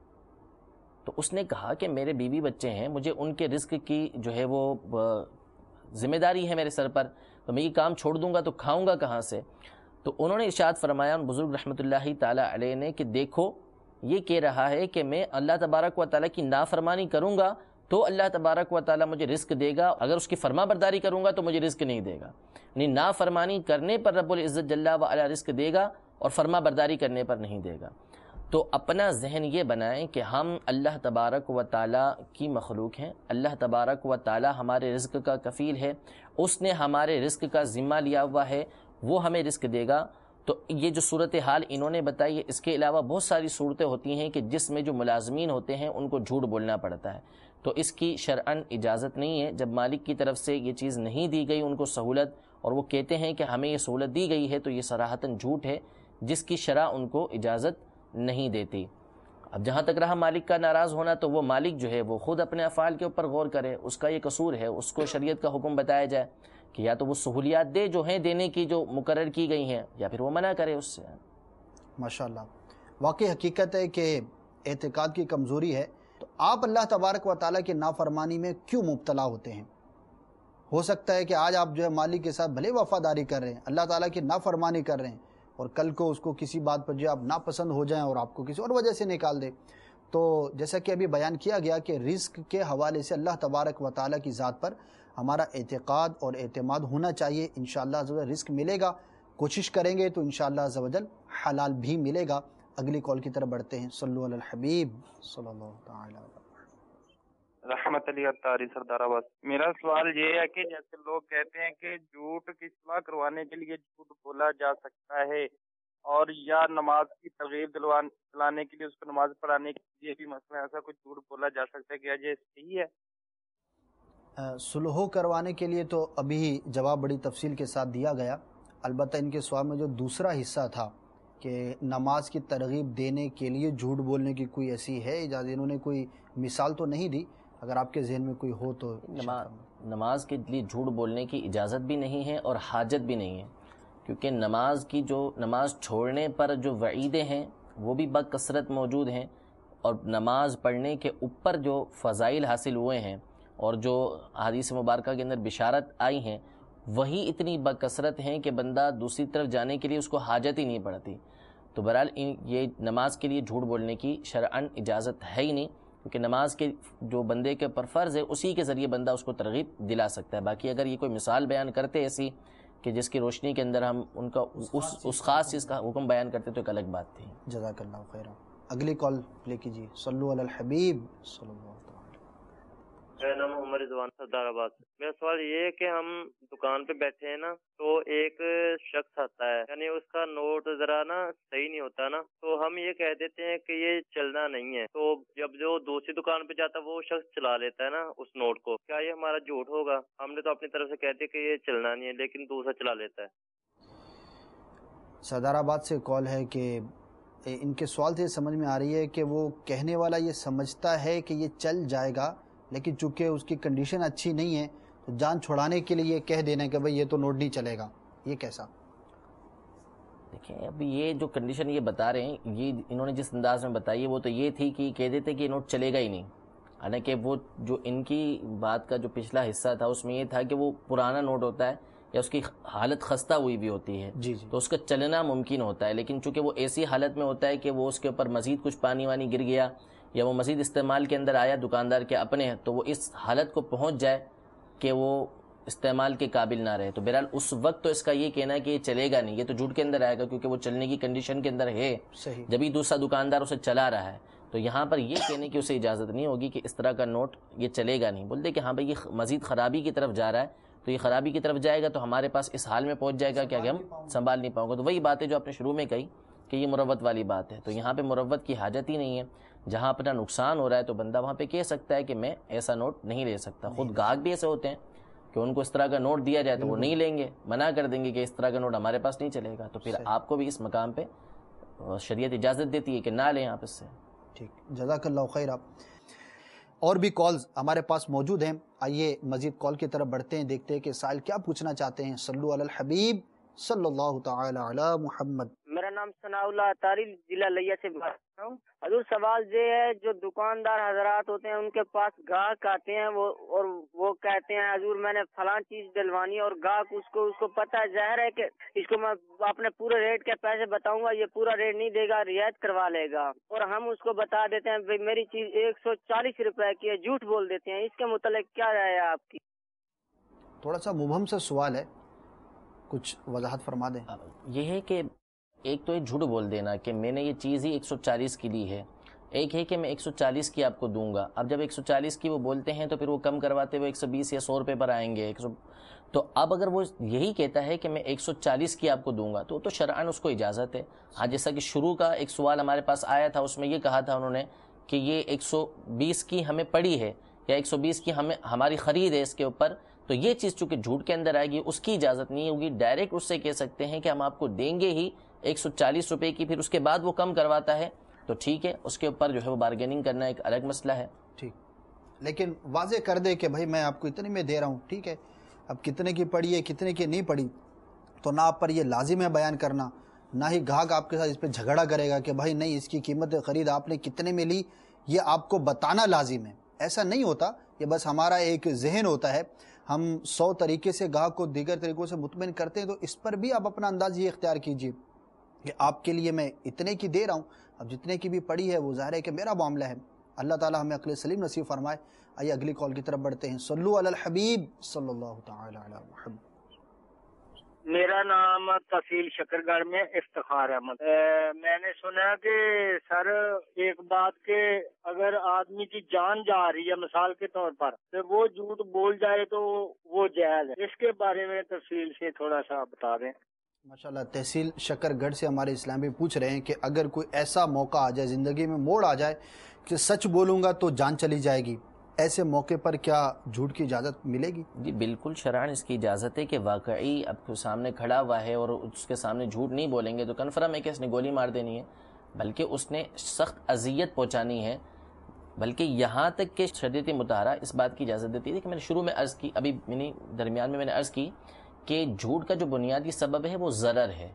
تو اس نے کہا کہ میرے بیوی بچے ہیں, مجھے ان کے رزق کی جو ہے وہ ذمہ داری ہے میرے سر پر, تو میں یہ کام چھوڑ دوں گا تو کھاؤں گا کہاں سے؟ تو انہوں نے ارشاد فرمایا ان بزرگ رحمۃ اللہ تعالی علیہ نے کہ دیکھو, یہ کہہ رہا ہے کہ میں اللہ تبارک و تعالیٰ کی نافرمانی کروں گا تو اللہ تبارک و تعالیٰ مجھے رزق دے گا, اگر اس کی فرما برداری کروں گا تو مجھے رزق نہیں دے گا. یعنی نافرمانی کرنے پر رب العزت جل وعلا رزق دے گا اور فرما برداری کرنے پر نہیں دے گا. تو اپنا ذہن یہ بنائیں کہ ہم اللہ تبارک و تعالیٰ کی مخلوق ہیں, اللہ تبارک و تعالیٰ ہمارے رزق کا کفیل ہے, اس نے ہمارے رزق کا ذمہ لیا ہوا ہے, وہ ہمیں رزق دے گا. تو یہ جو صورتحال انہوں نے بتائی ہے, اس کے علاوہ بہت ساری صورتیں ہوتی ہیں کہ جس میں جو ملازمین ہوتے ہیں ان کو جھوٹ بولنا پڑتا ہے, تو اس کی شرعاً اجازت نہیں ہے. جب مالک کی طرف سے یہ چیز نہیں دی گئی ان کو سہولت, اور وہ کہتے ہیں کہ ہمیں یہ سہولت دی گئی ہے, تو یہ صراحتاً جھوٹ ہے جس کی شرع ان کو اجازت نہیں دیتی. اب جہاں تک رہا مالک کا ناراض ہونا, تو وہ مالک جو ہے وہ خود اپنے افعال کے اوپر غور کرے, اس کا یہ قصور ہے, اس کو شریعت کا حکم بتایا جائے کہ یا تو وہ سہولیات دے جو ہیں دینے کی جو مقرر کی گئی ہیں, یا پھر وہ منع کرے اس سے. ماشاءاللہ, واقعی حقیقت ہے کہ اعتقاد کی کمزوری ہے. تو آپ اللہ تبارک و تعالیٰ کی نافرمانی میں کیوں مبتلا ہوتے ہیں؟ ہو سکتا ہے کہ آج آپ جو ہے مالک کے ساتھ بھلے وفاداری کر رہے ہیں, اللہ تعالیٰ کی نافرمانی کر رہے ہیں, اور کل کو اس کو کسی بات پر جو آپ ناپسند ہو جائیں اور آپ کو کسی اور وجہ سے نکال دے. تو جیسا کہ ابھی بیان کیا گیا کہ رزق کے حوالے سے اللہ تبارک و تعالیٰ کی ذات پر ہمارا اعتقاد اور اعتماد ہونا چاہیے. انشاءاللہ عز و جل رزق ملے گا, کوشش کریں گے تو انشاءاللہ عز و جل حلال بھی ملے گا. اگلی کال کی طرف بڑھتے ہیں. صلو علی الحبیب صلی اللہ تعالی علیہ وسلم. رحمت علی اتاری سردار آباد. میرا سوال یہ ہے کہ جیسے لوگ کہتے ہیں کہ جھوٹ کی اصلاح کروانے کے لیے جھوٹ بولا جا سکتا ہے اور یا نماز کی ترغیب دلانے کے لیے اس کو نماز پڑھانے کے لیے بھی مثلا ایسا کچھ جھوٹ بولا جا سکتا ہے، کیا یہ صحیح ہے؟ سلوح کروانے کے لیے تو ابھی جواب بڑی تفصیل کے ساتھ دیا گیا. البتہ ان کے سوال میں جو دوسرا حصہ تھا کہ نماز کی ترغیب دینے کے لیے جھوٹ بولنے کی کوئی ایسی ہے اجازت، انہوں نے کوئی مثال تو نہیں دی، اگر آپ کے ذہن میں کوئی ہو تو. نماز کے لیے جھوٹ بولنے کی اجازت بھی نہیں ہے اور حاجت بھی نہیں ہے، کیونکہ نماز کی جو نماز چھوڑنے پر جو وعیدیں ہیں وہ بھی بکثرت موجود ہیں، اور نماز پڑھنے کے اوپر جو فضائل حاصل ہوئے ہیں اور جو حدیث مبارکہ کے اندر بشارت آئی ہیں وہی اتنی بکثرت ہیں کہ بندہ دوسری طرف جانے کے لیے اس کو حاجت ہی نہیں پڑتی. تو بہرحال یہ نماز کے لیے جھوٹ بولنے کی شرعاً اجازت ہے ہی نہیں، کیونکہ نماز کے جو بندے کے پر فرض ہے اسی کے ذریعے بندہ اس کو ترغیب دلا سکتا ہے. باقی اگر یہ کوئی مثال بیان کرتے ایسی کہ جس کی روشنی کے اندر ہم ان کا اس اس خاص چیز کا حکم بیان کرتے تو ایک الگ بات تھی. جزاک اللہ خیرہ. اگلی کال پلے کیجیے. صلو علی الحبیب صلی اللہ علیہ وسلم. میرا نام عمر رضوان سردار آباد. میرا سوال یہ ہے کہ ہم دکان پہ بیٹھے ہیں نا، تو ایک شخص آتا ہے، یعنی اس کا نوٹ ذرا نا صحیح نہیں ہوتا نا، تو ہم یہ کہہ دیتے ہیں کہ یہ چلنا نہیں ہے. تو جب جو دوسری دکان پہ جاتا ہے وہ شخص چلا لیتا ہے نا اس نوٹ کو، کیا یہ ہمارا جھوٹ ہوگا؟ ہم نے تو اپنی طرف سے کہہ دیا کہ یہ چلنا نہیں ہے، لیکن دوسرا چلا لیتا ہے. سردار آباد سے کال ہے کہ ان کے سوال سے سمجھ میں آ رہی ہے کہ وہ کہنے والا یہ سمجھتا ہے کہ یہ چل جائے گا، لیکن چونکہ اس کی کنڈیشن اچھی نہیں ہے تو جان چھڑانے کے لیے یہ کہہ دینا کہ بھئی یہ تو نوٹ نہیں چلے گا. یہ کیسا؟ دیکھیں ابھی یہ جو کنڈیشن یہ بتا رہے ہیں، یہ انہوں نے جس انداز میں بتائی ہے وہ تو یہ تھی کہ کہہ دیتے کہ یہ نوٹ چلے گا ہی نہیں. حالانکہ وہ جو ان کی بات کا جو پچھلا حصہ تھا اس میں یہ تھا کہ وہ پرانا نوٹ ہوتا ہے یا اس کی حالت خستہ ہوئی بھی ہوتی ہے جی جی تو اس کا چلنا ممکن ہوتا ہے، لیکن چونکہ وہ ایسی حالت میں ہوتا ہے کہ وہ اس کے اوپر مزید کچھ پانی وانی گر گیا یا وہ مزید استعمال کے اندر آیا دکاندار کے اپنے، تو وہ اس حالت کو پہنچ جائے کہ وہ استعمال کے قابل نہ رہے. تو بہرحال اس وقت تو اس کا یہ کہنا ہے کہ یہ چلے گا نہیں، یہ تو جھوٹ کے اندر آئے گا کیونکہ وہ چلنے کی کنڈیشن کے اندر ہے، جبھی دوسرا دکاندار اسے چلا رہا ہے. تو یہاں پر یہ کہنے کی اسے اجازت نہیں ہوگی کہ اس طرح کا نوٹ یہ چلے گا نہیں. بولتے کہ ہاں بھائی یہ مزید خرابی کی طرف جا رہا ہے، تو یہ خرابی کی طرف جائے گا تو ہمارے پاس اس حال میں پہنچ جائے گا کہ ہم سنبھال نہیں پاؤں گے. تو وہی بات ہے جو آپ نے شروع میں کہی کہ یہ مروت والی بات ہے. تو یہاں پہ مروت کی حاجت ہی نہیں ہے. جہاں اپنا نقصان ہو رہا ہے تو بندہ وہاں پہ کہہ سکتا ہے کہ میں ایسا نوٹ نہیں لے سکتا. خود گاہک بھی ایسے ہوتے ہیں کہ ان کو اس طرح کا نوٹ دیا جائے تو وہ نہیں لیں گے، منع کر دیں گے کہ اس طرح کا نوٹ ہمارے پاس نہیں چلے گا. تو پھر آپ کو بھی اس مقام پہ شریعت اجازت دیتی ہے کہ نہ لیں آپ اس سے. ٹھیک، جزاک اللہ خیر. آپ اور بھی کالز ہمارے پاس موجود ہیں، آئیے مزید کال کی طرف بڑھتے ہیں، دیکھتے ہیں کہ سائل کیا پوچھنا چاہتے ہیں. صلو علی الحبیب صلی اللہ تعالی علی محمد. میرا نام ثناء اللہ اتاری ضلع لیا سے بات کر رہا ہوں. حضور سوال یہ ہے، جو دکاندار حضرات ہوتے ہیں ان کے پاس گاہک آتے ہیں وہ اور وہ کہتے ہیں حضور میں نے فلاں چیز ڈلوانی ہے، اور گاہک اس کو اس کو پتہ ہے، ظاہر ہے کہ اس کو میں اپنے پورے ریٹ کے پیسے بتاؤں گا، یہ پورا ریٹ نہیں دے گا، رعایت کروا لے گا، اور ہم اس کو بتا دیتے ہیں بھائی میری چیز ایک سو چالیس روپے کی ہے، جھوٹ بول دیتے ہیں. اس کے متعلق کیا رائے ہے آپ کی؟ تھوڑا سا مبہم سا سوال ہے، کچھ وضاحت فرما دیں. یہ ہے کہ ایک تو یہ جھوٹ بول دینا کہ میں نے یہ چیز ہی ایک سو چالیس کی لی ہے، ایک ہے کہ میں ایک سو چالیس کی آپ کو دوں گا. اب جب ایک سو چالیس کی وہ بولتے ہیں تو پھر وہ کم کرواتے ہوئے ایک سو بیس یا سو روپے پر آئیں گے. ایک سو تو اب اگر وہ یہی کہتا ہے کہ میں ایک سو چالیس کی آپ کو دوں گا تو تو شرعاً اس کو اجازت ہے. ہاں جیسا کہ شروع کا ایک سوال ہمارے پاس آیا تھا اس میں یہ کہا تھا انہوں نے کہ یہ ایک سو بیس کی ہمیں پڑی ہے یا ایک سو بیس کی ہمیں ہماری خرید ہے اس کے اوپر، تو یہ چیز چونکہ جھوٹ کے اندر آئے گی اس کی اجازت نہیں ہوگی. ڈائریکٹ اس سے کہہ سکتے ہیں کہ ہم آپ کو دیں گے ہی ایک سو چالیس روپے کی، پھر اس کے بعد وہ کم کرواتا ہے تو ٹھیک ہے، اس کے اوپر جو ہے وہ بارگیننگ کرنا ایک الگ مسئلہ ہے. ٹھیک، لیکن واضح کر دے کہ بھائی میں آپ کو اتنے میں دے رہا ہوں، ٹھیک ہے. اب کتنے کی پڑی ہے کتنے کی نہیں پڑی تو نہ آپ پر یہ لازم ہے بیان کرنا، نہ ہی گاہک آپ کے ساتھ اس پہ جھگڑا کرے گا کہ بھائی نہیں اس کی قیمت خرید آپ نے کتنے میں لی، یہ آپ کو بتانا لازم ہے. ایسا نہیں ہوتا، یہ بس ہمارا ایک ذہن ہوتا ہے. ہم سو طریقے سے گاہک کو دیگر طریقوں سے مطمئن کرتے ہیں، تو اس پر بھی آپ اپنا انداز یہ اختیار کیجیے کہ آپ کے لیے میں اتنے کی دے رہا ہوں، اب جتنے کی بھی پڑی ہے وہ ظاہر ہے کہ میرا معاملہ ہے. اللہ تعالی ہمیں عقل سلیم نصیب فرمائے. آئیے اگلی کال کی طرف بڑھتے ہیں. صلو علی الحبیب صلی اللہ تعالی علی محمد. میرا نام تحصیل شکرگڑھ میں افتخار احمد. میں نے سنا کہ سر ایک بات کہ اگر آدمی کی جان جا رہی ہے مثال کے طور پر تو وہ جھوٹ بول جائے تو وہ جائز ہے. اس کے بارے میں تفصیل سے تھوڑا سا بتا دیں. ماشاءاللہ تحصیل شکرگڑھ سے ہمارے اسلامی پوچھ رہے ہیں کہ اگر کوئی ایسا موقع آ جائے زندگی میں موڑ آ جائے کہ سچ بولوں گا تو جان چلی جائے گی، ایسے موقع پر کیا جھوٹ کی اجازت ملے گی؟ جی بالکل شرعاً اس کی اجازت ہے کہ واقعی اب سامنے کھڑا ہوا ہے اور اس کے سامنے جھوٹ نہیں بولیں گے تو کنفرم ہے کہ اس نے گولی مار دینی ہے، بلکہ اس نے سخت اذیت پہنچانی ہے. بلکہ یہاں تک کہ شریعت مطہرہ اس بات کی اجازت دیتی ہے کہ میں نے شروع میں عرض کی، ابھی یعنی درمیان میں میں نے عرض کی کہ جھوٹ کا جو بنیادی سبب ہے وہ ضرر ہے.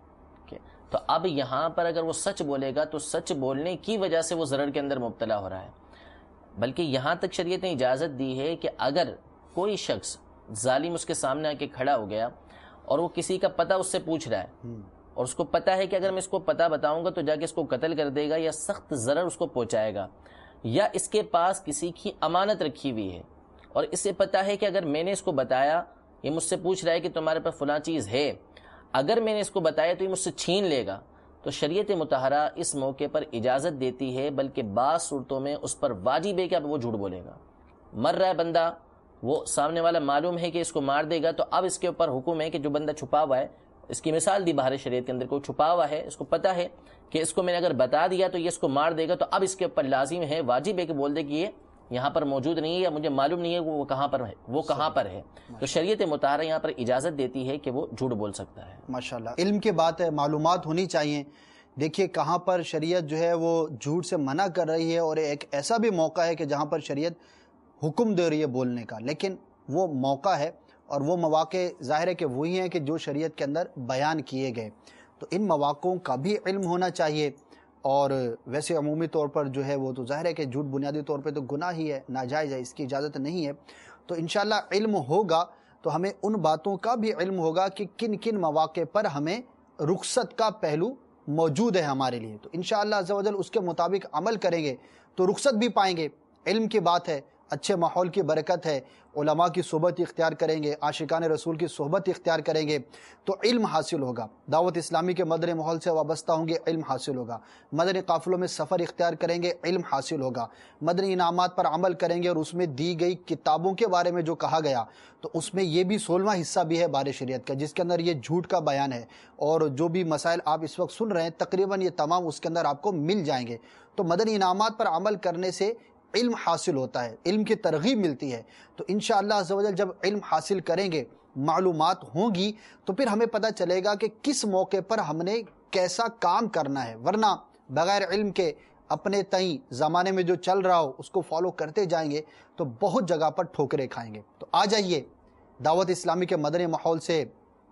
تو اب یہاں پر اگر وہ سچ بولے گا تو سچ بولنے کی وجہ سے وہ ضرر کے اندر مبتلا ہو رہا ہے. بلکہ یہاں تک شریعت نے اجازت دی ہے کہ اگر کوئی شخص ظالم اس کے سامنے آ کے کھڑا ہو گیا اور وہ کسی کا پتہ اس سے پوچھ رہا ہے اور اس کو پتہ ہے کہ اگر میں اس کو پتہ بتاؤں گا تو جا کے اس کو قتل کر دے گا یا سخت ضرر اس کو پہنچائے گا، یا اس کے پاس کسی کی امانت رکھی ہوئی ہے اور اسے پتہ ہے کہ اگر میں نے اس کو بتایا، یہ مجھ سے پوچھ رہا ہے کہ تمہارے پاس فلاں چیز ہے، اگر میں نے اس کو بتایا تو یہ مجھ سے چھین لے گا، تو شریعت مطہرہ اس موقع پر اجازت دیتی ہے، بلکہ بعض صورتوں میں اس پر واجب ہے کہ اب وہ جھوٹ بولے گا. مر رہا ہے بندہ، وہ سامنے والا معلوم ہے کہ اس کو مار دے گا، تو اب اس کے اوپر حکم ہے کہ جو بندہ چھپا ہوا ہے، اس کی مثال دی باہر شریعت کے اندر، کوئی چھپا ہوا ہے، اس کو پتہ ہے کہ اس کو میں نے اگر بتا دیا تو یہ اس کو مار دے گا، تو اب اس کے اوپر لازم ہے، واجب ہے کہ بول دے کہ یہ یہاں پر موجود نہیں ہے یا مجھے معلوم نہیں ہے وہ کہاں پر ہے وہ کہاں پر ہے. تو شریعت مطہرہ یہاں پر اجازت دیتی ہے کہ وہ جھوٹ بول سکتا ہے. ماشاءاللہ علم کی بات ہے، معلومات ہونی چاہیے. دیکھیے کہاں پر شریعت جو ہے وہ جھوٹ سے منع کر رہی ہے، اور ایک ایسا بھی موقع ہے کہ جہاں پر شریعت حکم دے رہی ہے بولنے کا، لیکن وہ موقع ہے اور وہ مواقع ظاہر ہے کہ وہی ہیں کہ جو شریعت کے اندر بیان کیے گئے. تو ان مواقعوں کا بھی علم ہونا چاہیے. اور ویسے عمومی طور پر جو ہے وہ تو ظاہر ہے کہ جھوٹ بنیادی طور پہ تو گناہ ہی ہے، ناجائز ہے، اس کی اجازت نہیں ہے. تو انشاءاللہ علم ہوگا تو ہمیں ان باتوں کا بھی علم ہوگا کہ کن کن مواقع پر ہمیں رخصت کا پہلو موجود ہے ہمارے لیے. تو انشاءاللہ عز و جل اس کے مطابق عمل کریں گے تو رخصت بھی پائیں گے. علم کی بات ہے، اچھے ماحول کی برکت ہے، علماء کی صحبت اختیار کریں گے، عاشقان رسول کی صحبت اختیار کریں گے تو علم حاصل ہوگا. دعوت اسلامی کے مدنی ماحول سے وابستہ ہوں گے، علم حاصل ہوگا. مدنی قافلوں میں سفر اختیار کریں گے، علم حاصل ہوگا. مدنی انعامات پر عمل کریں گے اور اس میں دی گئی کتابوں کے بارے میں جو کہا گیا تو اس میں یہ بھی سولہواں حصہ بھی ہے بار شریعت کا، جس کے اندر یہ جھوٹ کا بیان ہے. اور جو بھی مسائل آپ اس وقت سن رہے ہیں تقریباً یہ تمام اس کے اندر آپ کو مل جائیں گے. تو مدنی انعامات پر عمل کرنے سے علم حاصل ہوتا ہے، علم کی ترغیب ملتی ہے. تو انشاءاللہ عز و جل جب علم حاصل کریں گے، معلومات ہوں گی تو پھر ہمیں پتہ چلے گا کہ کس موقع پر ہم نے کیسا کام کرنا ہے. ورنہ بغیر علم کے اپنے تئیں زمانے میں جو چل رہا ہو اس کو فالو کرتے جائیں گے تو بہت جگہ پر ٹھوکریں کھائیں گے. تو آ جائیے دعوت اسلامی کے مدنی ماحول سے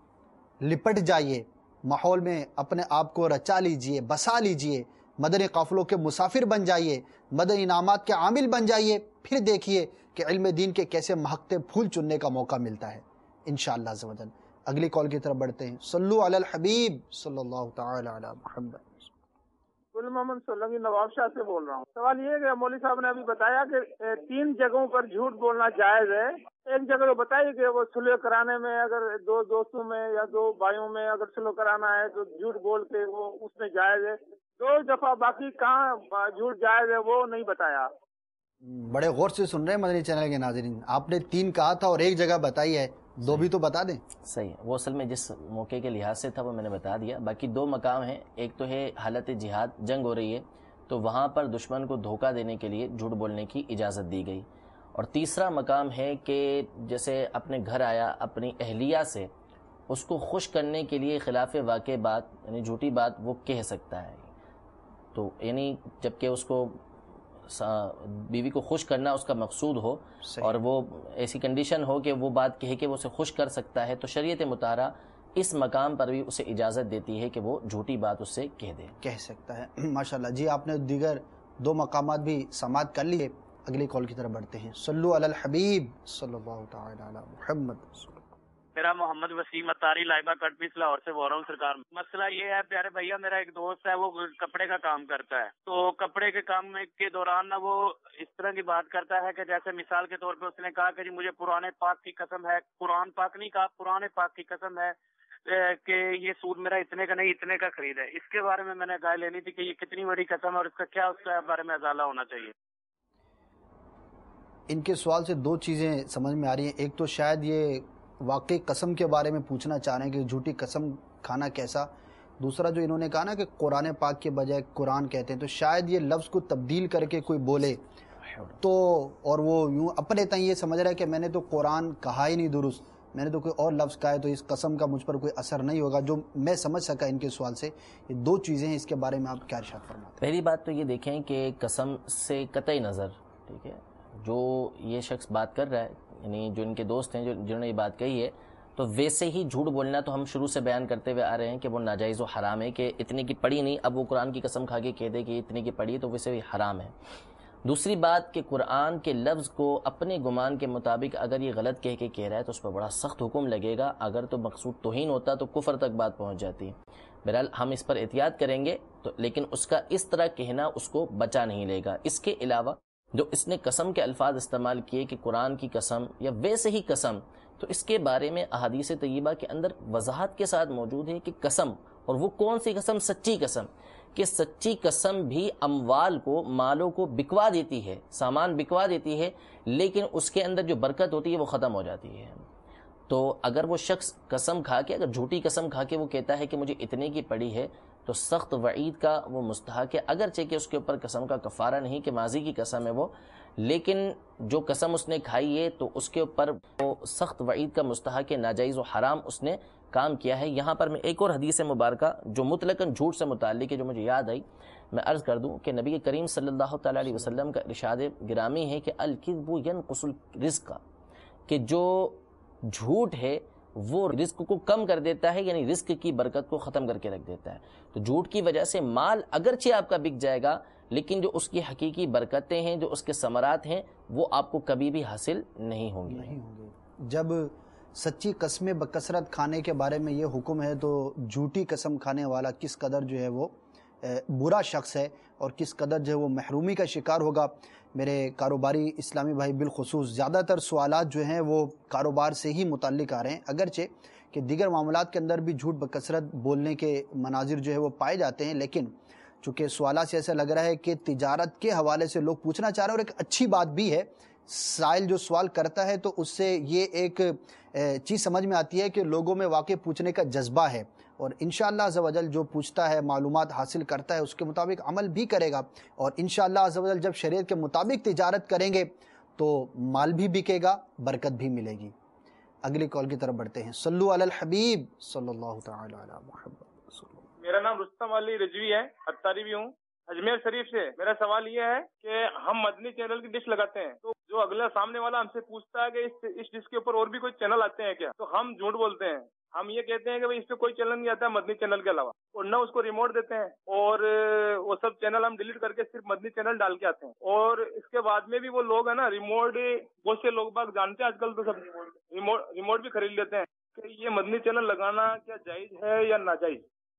لپٹ جائیے، ماحول میں اپنے آپ کو رچا لیجئے، بسا لیجئے، مدنی قافلوں کے مسافر بن جائیے، مدنی انعامات کے عامل بن جائیے. پھر دیکھیے کہ علم دین کے کیسے مہکتے پھول چننے کا موقع ملتا ہے انشاءاللہ عز و جل. اگلی کال کی طرف بڑھتے ہیں. صلو علی الحبیب صلی اللہ تعالی علی محمد. گل محمد سولنگی نواب شاہ سے بول رہا ہوں. سوال یہ ہے کہ مولوی صاحب نے ابھی بتایا کہ تین جگہوں پر جھوٹ بولنا جائز ہے. ایک جگہ تو بتائیے کہ وہ سلح کرانے میں، اگر دو دوستوں میں یا دو بھائیوں میں اگر سلح کرانا ہے تو جھوٹ بول کے وہ اس میں جائز ہے. دو دفعہ باقی کہاں جھوٹ جائز ہے وہ نہیں بتایا. بڑے غور سے سن رہے ہیں مدنی چینل کے ناظرین. آپ نے تین کہا تھا اور ایک جگہ بتائی ہے، دو بھی تو بتا دیں. صحیح ہے، وہ اصل میں جس موقع کے لحاظ سے تھا وہ میں نے بتا دیا. باقی دو مقام ہیں، ایک تو ہے حالت جہاد، جنگ ہو رہی ہے تو وہاں پر دشمن کو دھوکہ دینے کے لیے جھوٹ بولنے کی اجازت دی گئی. اور تیسرا مقام ہے کہ جیسے اپنے گھر آیا، اپنی اہلیہ سے اس کو خوش کرنے کے لیے خلاف واقع بات یعنی جھوٹی بات وہ کہہ سکتا ہے. تو یعنی جبکہ اس کو بیوی کو خوش کرنا اس کا مقصود ہو اور وہ ایسی کنڈیشن ہو کہ وہ بات کہے کہ وہ اسے خوش کر سکتا ہے، تو شریعت مطہرہ اس مقام پر بھی اسے اجازت دیتی ہے کہ وہ جھوٹی بات اس سے کہہ دے، کہہ سکتا ہے. ماشاءاللہ جی آپ نے دیگر دو مقامات بھی سماعت کر لیے. اگلی کال کی طرف بڑھتے ہیں. صلو علی الحبیب صلی اللہ تعالی علی محمد. میرا محمد وسیم اتاری لائبہ کٹ پیس لاہور سے بول رہا ہوں. سرکار مسئلہ یہ ہے پیارے بھیا، میرا ایک دوست ہے وہ کپڑے کا کام کرتا ہے، تو کپڑے کے کام کے دوران نا وہ اس طرح کی بات کرتا ہے کہ جیسے مثال کے طور پہ اس نے کہا کہ جی مجھے پرانے پاک کی قسم ہے، قرآن پاک نہیں کہا، پرانے پاک کی قسم ہے کہ یہ سود میرا اتنے کا نہیں اتنے کا خرید ہے. اس کے بارے میں میں نے رائے لینی تھی کہ یہ کتنی بڑی قسم ہے اور اس کا کیا اس کے بارے میں ازالہ ہونا چاہیے. ان کے سوال سے دو چیزیں سمجھ میں آ رہی ہیں. ایک تو شاید یہ واقعی قسم کے بارے میں پوچھنا چاہ رہے ہیں کہ جھوٹی قسم کھانا کیسا. دوسرا جو انہوں نے کہا نا کہ قرآن پاک کے بجائے قرآن کہتے ہیں، تو شاید یہ لفظ کو تبدیل کر کے کوئی بولے تو، اور وہ یوں اپنے تئیں یہ سمجھ رہا ہے کہ میں نے تو قرآن کہا ہی نہیں درست، میں نے تو کوئی اور لفظ کہا ہے، تو اس قسم کا مجھ پر کوئی اثر نہیں ہوگا. جو میں سمجھ سکا ان کے سوال سے یہ دو چیزیں ہیں. اس کے بارے میں آپ کیا ارشاد فرماتے ہیں؟ پہلی بات تو یہ دیکھیں کہ قسم سے قطعی نظر، ٹھیک ہے، جو یہ شخص بات کر رہا ہے، یعنی جو ان کے دوست ہیں جو جنہوں نے یہ بات کہی ہے، تو ویسے ہی جھوٹ بولنا تو ہم شروع سے بیان کرتے ہوئے آ رہے ہیں کہ وہ ناجائز و حرام ہے، کہ اتنے کی پڑی نہیں، اب وہ قرآن کی قسم کھا کے کہہ دے کہ اتنے کی پڑی ہے تو ویسے بھی حرام ہے. دوسری بات کہ قرآن کے لفظ کو اپنے گمان کے مطابق اگر یہ غلط کہہ کے کہہ رہا ہے تو اس پر بڑا سخت حکم لگے گا. اگر تو مقصود توہین ہوتا تو کفر تک بات پہنچ جاتی ہے. بہرحال ہم اس پر احتیاط کریں گے، تو لیکن اس کا اس طرح کہنا اس کو بچا نہیں لے گا. اس کے علاوہ جو اس نے قسم کے الفاظ استعمال کیے کہ قرآن کی قسم یا ویسے ہی قسم، تو اس کے بارے میں احادیث طیبہ کے اندر وضاحت کے ساتھ موجود ہے کہ قسم، اور وہ کون سی قسم؟ سچی قسم. کہ سچی قسم بھی اموال کو، مالوں کو بکوا دیتی ہے، سامان بکوا دیتی ہے، لیکن اس کے اندر جو برکت ہوتی ہے وہ ختم ہو جاتی ہے. تو اگر وہ شخص قسم کھا کے، اگر جھوٹی قسم کھا کے وہ کہتا ہے کہ مجھے اتنے کی پڑی ہے، تو سخت وعید کا وہ مستحق ہے. اگرچہ کہ اس کے اوپر قسم کا کفارہ نہیں کہ ماضی کی قسم ہے وہ، لیکن جو قسم اس نے کھائی ہے تو اس کے اوپر وہ سخت وعید کا مستحق ہے، ناجائز و حرام اس نے کام کیا ہے. یہاں پر میں ایک اور حدیث مبارکہ جو مطلقاً جھوٹ سے متعلق ہے جو مجھے یاد آئی، میں عرض کر دوں کہ نبی کریم صلی اللہ تعالیٰ علیہ وسلم کا ارشاد گرامی ہے کہ الکذب ینقص الرزق، کہ جو جھوٹ ہے وہ رزق کو کم کر دیتا ہے، یعنی رزق کی برکت کو ختم کر کے رکھ دیتا ہے. تو جھوٹ کی وجہ سے مال اگرچہ آپ کا بک جائے گا، لیکن جو اس کی حقیقی برکتیں ہیں، جو اس کے ثمرات ہیں، وہ آپ کو کبھی بھی حاصل نہیں ہوں گی. جب سچی قسمیں بکثرت کھانے کے بارے میں یہ حکم ہے، تو جھوٹی قسم کھانے والا کس قدر جو ہے وہ برا شخص ہے اور کس قدر جو ہے وہ محرومی کا شکار ہوگا. میرے کاروباری اسلامی بھائی بالخصوص زیادہ تر سوالات جو ہیں وہ کاروبار سے ہی متعلق آ رہے ہیں، اگرچہ کہ دیگر معاملات کے اندر بھی جھوٹ بکثرت بولنے کے مناظر جو ہے وہ پائے جاتے ہیں، لیکن چونکہ سوالات سے ایسا لگ رہا ہے کہ تجارت کے حوالے سے لوگ پوچھنا چاہ رہے ہیں، اور ایک اچھی بات بھی ہے، سائل جو سوال کرتا ہے تو اس سے یہ ایک چیز سمجھ میں آتی ہے کہ لوگوں میں واقع پوچھنے کا جذبہ ہے، اور انشاءاللہ عز و جل جو پوچھتا ہے، معلومات حاصل کرتا ہے، اس کے مطابق عمل بھی کرے گا، اور انشاءاللہ عز و جل جب شریعت کے مطابق تجارت کریں گے تو مال بھی بکے گا، برکت بھی ملے گی. اگلی کال کی طرف بڑھتے ہیں. صلو علی الحبیب صلی اللہ تعالی علی محمد. میرا نام رستم علی رضوی ہے، اتاری بھی ہوں، اجمیر شریف سے. میرا سوال یہ ہے کہ ہم مدنی چینل کی ڈش لگاتے ہیں، تو جو اگلا سامنے والا ہم سے پوچھتا ہے کہ اس اس ڈش کے اوپر اور بھی کوئی چینل آتے ہیں کیا، تو ہم جھوٹ بولتے ہیں. ہم یہ کہتے ہیں کہ بھائی اس پہ کوئی چینل نہیں آتا ہے مدنی چینل کے علاوہ، اور نہ اس کو ریموٹ دیتے ہیں، اور وہ سب چینل ہم ڈیلیٹ کر کے صرف مدنی چینل ڈال کے آتے ہیں. اور اس کے بعد میں بھی وہ لوگ ہیں نا، ریموٹ بہت سے لوگ باگ جانتے ہیں آج کل تو سب ریموٹ ریموٹ بھی خرید لیتے ہیں، کہ یہ مدنی چینل لگانا کیا جائز ہے یا ناجائز؟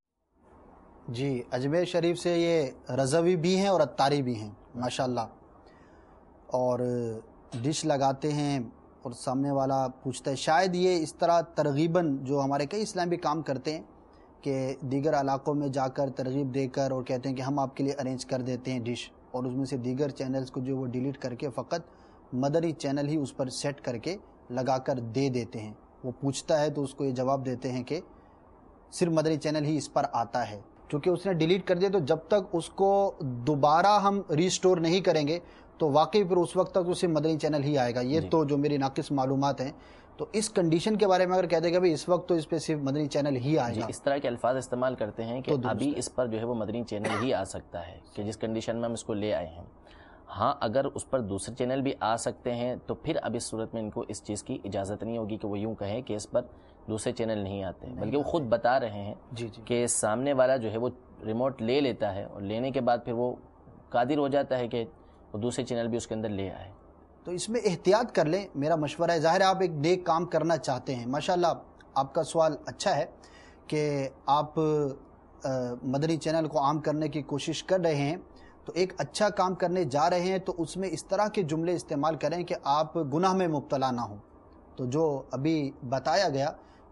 جی، اجمیر شریف سے یہ رضوی بھی ہیں اور اتاری بھی ہیں ماشاءاللہ، اور ڈش لگاتے ہیں اور سامنے والا پوچھتا ہے. شاید یہ اس طرح ترغیباً جو ہمارے کئی اسلام بھی کام کرتے ہیں کہ دیگر علاقوں میں جا کر ترغیب دے کر اور کہتے ہیں کہ ہم آپ کے لیے ارینج کر دیتے ہیں ڈش، اور اس میں سے دیگر چینلز کو جو وہ ڈیلیٹ کر کے فقط مدنی چینل ہی اس پر سیٹ کر کے لگا کر دے دیتے ہیں. وہ پوچھتا ہے تو اس کو یہ جواب دیتے ہیں کہ صرف مدنی چینل ہی اس پر آتا ہے. چونکہ اس نے ڈیلیٹ کر دیا تو جب تک اس کو دوبارہ ہم ریسٹور نہیں کریں گے تو واقعی پھر اس وقت تک اسے مدنی چینل ہی آئے گا. یہ تو جو میری ناقص معلومات ہیں، تو اس کنڈیشن کے بارے میں اگر کہہ دے گا بھی اس وقت تو اس پہ صرف مدنی چینل ہی آئے گا. اس طرح کے الفاظ استعمال کرتے ہیں کہ ابھی اس پر جو ہے وہ مدنی چینل ہی آ سکتا ہے، کہ جس کنڈیشن میں ہم اس کو لے آئے ہیں. ہاں اگر اس پر دوسرے چینل بھی آ سکتے ہیں تو پھر اب اس صورت میں ان کو اس چیز کی اجازت نہیں ہوگی کہ وہ یوں کہیں کہ اس پر دوسرے چینل نہیں آتے، بلکہ وہ خود بتا رہے ہیں جی جی کہ سامنے والا جو ہے وہ ریموٹ لے لیتا ہے، اور لینے کے بعد پھر وہ قادر ہو جاتا ہے کہ وہ دوسرے چینل بھی اس کے اندر لے آئے. تو اس میں احتیاط کر لیں، میرا مشورہ ہے. ظاہر ہے آپ ایک نیک کام کرنا چاہتے ہیں، ماشاءاللہ آپ کا سوال اچھا ہے کہ آپ مدنی چینل کو عام کرنے کی کوشش کر رہے ہیں، تو ایک اچھا کام کرنے جا رہے ہیں تو اس میں اس طرح کے جملے استعمال کریں کہ آپ گناہ میں مبتلا نہ ہوں. تو جو ابھی بتایا گیا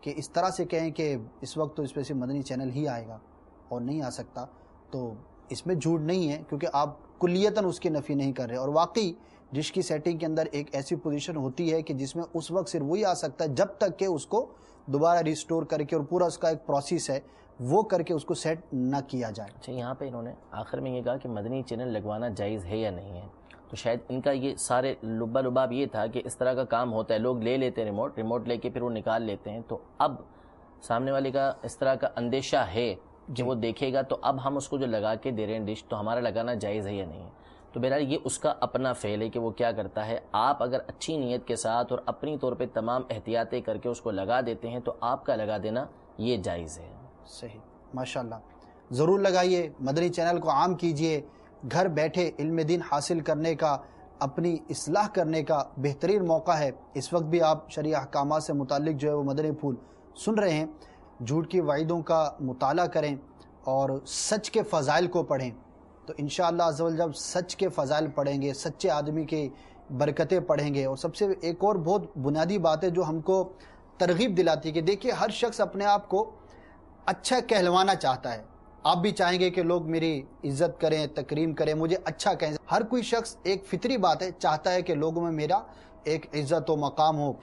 کہ اس طرح سے کہیں کہ اس وقت تو اس پہ صرف مدنی چینل ہی آئے گا اور نہیں آ سکتا، تو اس میں جھوٹ نہیں ہے، کیونکہ آپ کلیتاً اس کی نفی نہیں کر رہے. اور واقعی ڈش کی سیٹنگ کے اندر ایک ایسی پوزیشن ہوتی ہے کہ جس میں اس وقت صرف وہی آ سکتا ہے جب تک کہ اس کو دوبارہ ریسٹور کر کے، اور پورا اس کا ایک پروسیس ہے وہ کر کے اس کو سیٹ نہ کیا جائے. اچھا، یہاں پہ انہوں نے آخر میں یہ کہا کہ مدنی چینل لگوانا جائز ہے یا نہیں ہے، تو شاید ان کا یہ سارے لبا لباب یہ تھا کہ اس طرح کا کام ہوتا ہے، لوگ لے لیتے ہیں ریموٹ ریموٹ لے کے پھر وہ نکال لیتے ہیں، تو اب سامنے والے کا اس طرح کا اندیشہ ہے کہ وہ دیکھے گا، تو اب ہم اس کو جو لگا کے دے رہے ہیں ڈش، تو ہمارا لگانا جائز ہے یا نہیں ہے. تو بہرحال یہ اس کا اپنا فعل ہے کہ وہ کیا کرتا ہے. آپ اگر اچھی نیت کے ساتھ اور اپنی طور پہ تمام احتیاطیں کر کے اس کو لگا دیتے ہیں تو آپ کا لگا دینا یہ جائز ہے. صحیح، ماشاءاللہ. ضرور لگائیے، مدنی چینل کو عام کیجئے. گھر بیٹھے علم دین حاصل کرنے کا، اپنی اصلاح کرنے کا بہترین موقع ہے. اس وقت بھی آپ شرعی احکامات سے متعلق جو ہے وہ مدنی پھول سن رہے ہیں. جھوٹ کی وعیدوں کا مطالعہ کریں اور سچ کے فضائل کو پڑھیں، تو انشاءاللہ عز و جل جب سچ کے فضائل پڑھیں گے، سچے آدمی کی برکتیں پڑھیں گے. اور سب سے ایک اور بہت بنیادی بات ہے جو ہم کو ترغیب دلاتی ہے کہ دیکھیے ہر شخص اپنے آپ کو اچھا کہلوانا چاہتا ہے. آپ بھی چاہیں گے کہ لوگ میری عزت کریں، تکریم کریں، مجھے اچھا کہیں. ہر کوئی شخص، ایک فطری بات ہے، چاہتا ہے کہ لوگوں میں میرا ایک عزت و مقام ہو.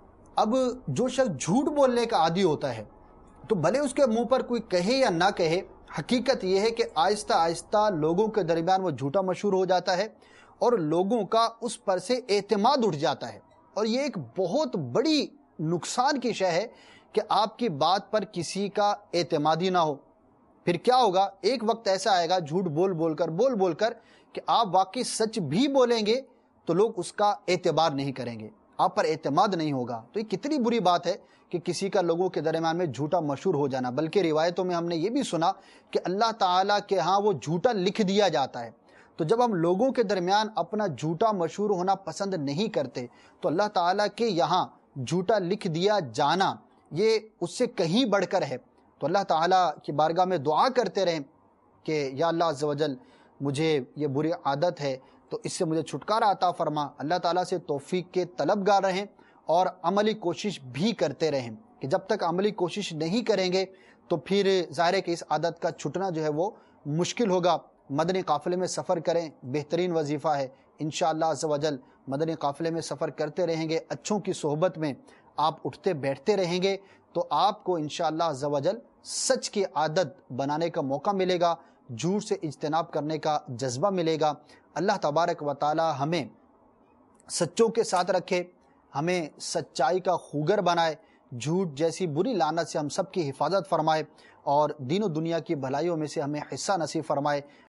اب جو شخص جھوٹ بولنے کا عادی ہوتا ہے تو بھلے اس کے منہ پر کوئی کہے یا نہ کہے، حقیقت یہ ہے کہ آہستہ آہستہ لوگوں کے درمیان وہ جھوٹا مشہور ہو جاتا ہے اور لوگوں کا اس پر سے اعتماد اٹھ جاتا ہے. اور یہ ایک بہت بڑی نقصان کی شے ہے کہ آپ کی بات پر کسی کا اعتماد ہی نہ ہو. پھر کیا ہوگا، ایک وقت ایسا آئے گا جھوٹ بول بول کر بول بول کر کہ آپ واقعی سچ بھی بولیں گے تو لوگ اس کا اعتبار نہیں کریں گے، آپ پر اعتماد نہیں ہوگا. تو یہ کتنی بری بات ہے کہ کسی کا لوگوں کے درمیان میں جھوٹا مشہور ہو جانا. بلکہ روایتوں میں ہم نے یہ بھی سنا کہ اللہ تعالیٰ کے ہاں وہ جھوٹا لکھ دیا جاتا ہے. تو جب ہم لوگوں کے درمیان اپنا جھوٹا مشہور ہونا پسند نہیں کرتے تو اللہ تعالیٰ کے یہاں جھوٹا لکھ دیا جانا یہ اس سے کہیں بڑھ کر ہے. تو اللہ تعالیٰ کی بارگاہ میں دعا کرتے رہیں کہ یا اللہ عز و جل مجھے یہ بری عادت ہے تو اس سے مجھے چھٹکارا عطا فرما. اللہ تعالیٰ سے توفیق کے طلبگار رہیں اور عملی کوشش بھی کرتے رہیں کہ جب تک عملی کوشش نہیں کریں گے تو پھر ظاہر ہے کہ اس عادت کا چھٹنا جو ہے وہ مشکل ہوگا. مدنی قافلے میں سفر کریں، بہترین وظیفہ ہے. انشاءاللہ عز و جل مدنی قافلے میں سفر کرتے رہیں گے، اچھوں کی صحبت میں آپ اٹھتے بیٹھتے رہیں گے تو آپ کو انشاءاللہ عز و جل سچ کی عادت بنانے کا موقع ملے گا، جھوٹ سے اجتناب کرنے کا جذبہ ملے گا. اللہ تبارک و تعالی ہمیں سچوں کے ساتھ رکھے، ہمیں سچائی کا خوگر بنائے، جھوٹ جیسی بری لعنت سے ہم سب کی حفاظت فرمائے اور دین و دنیا کی بھلائیوں میں سے ہمیں حصہ نصیب فرمائے.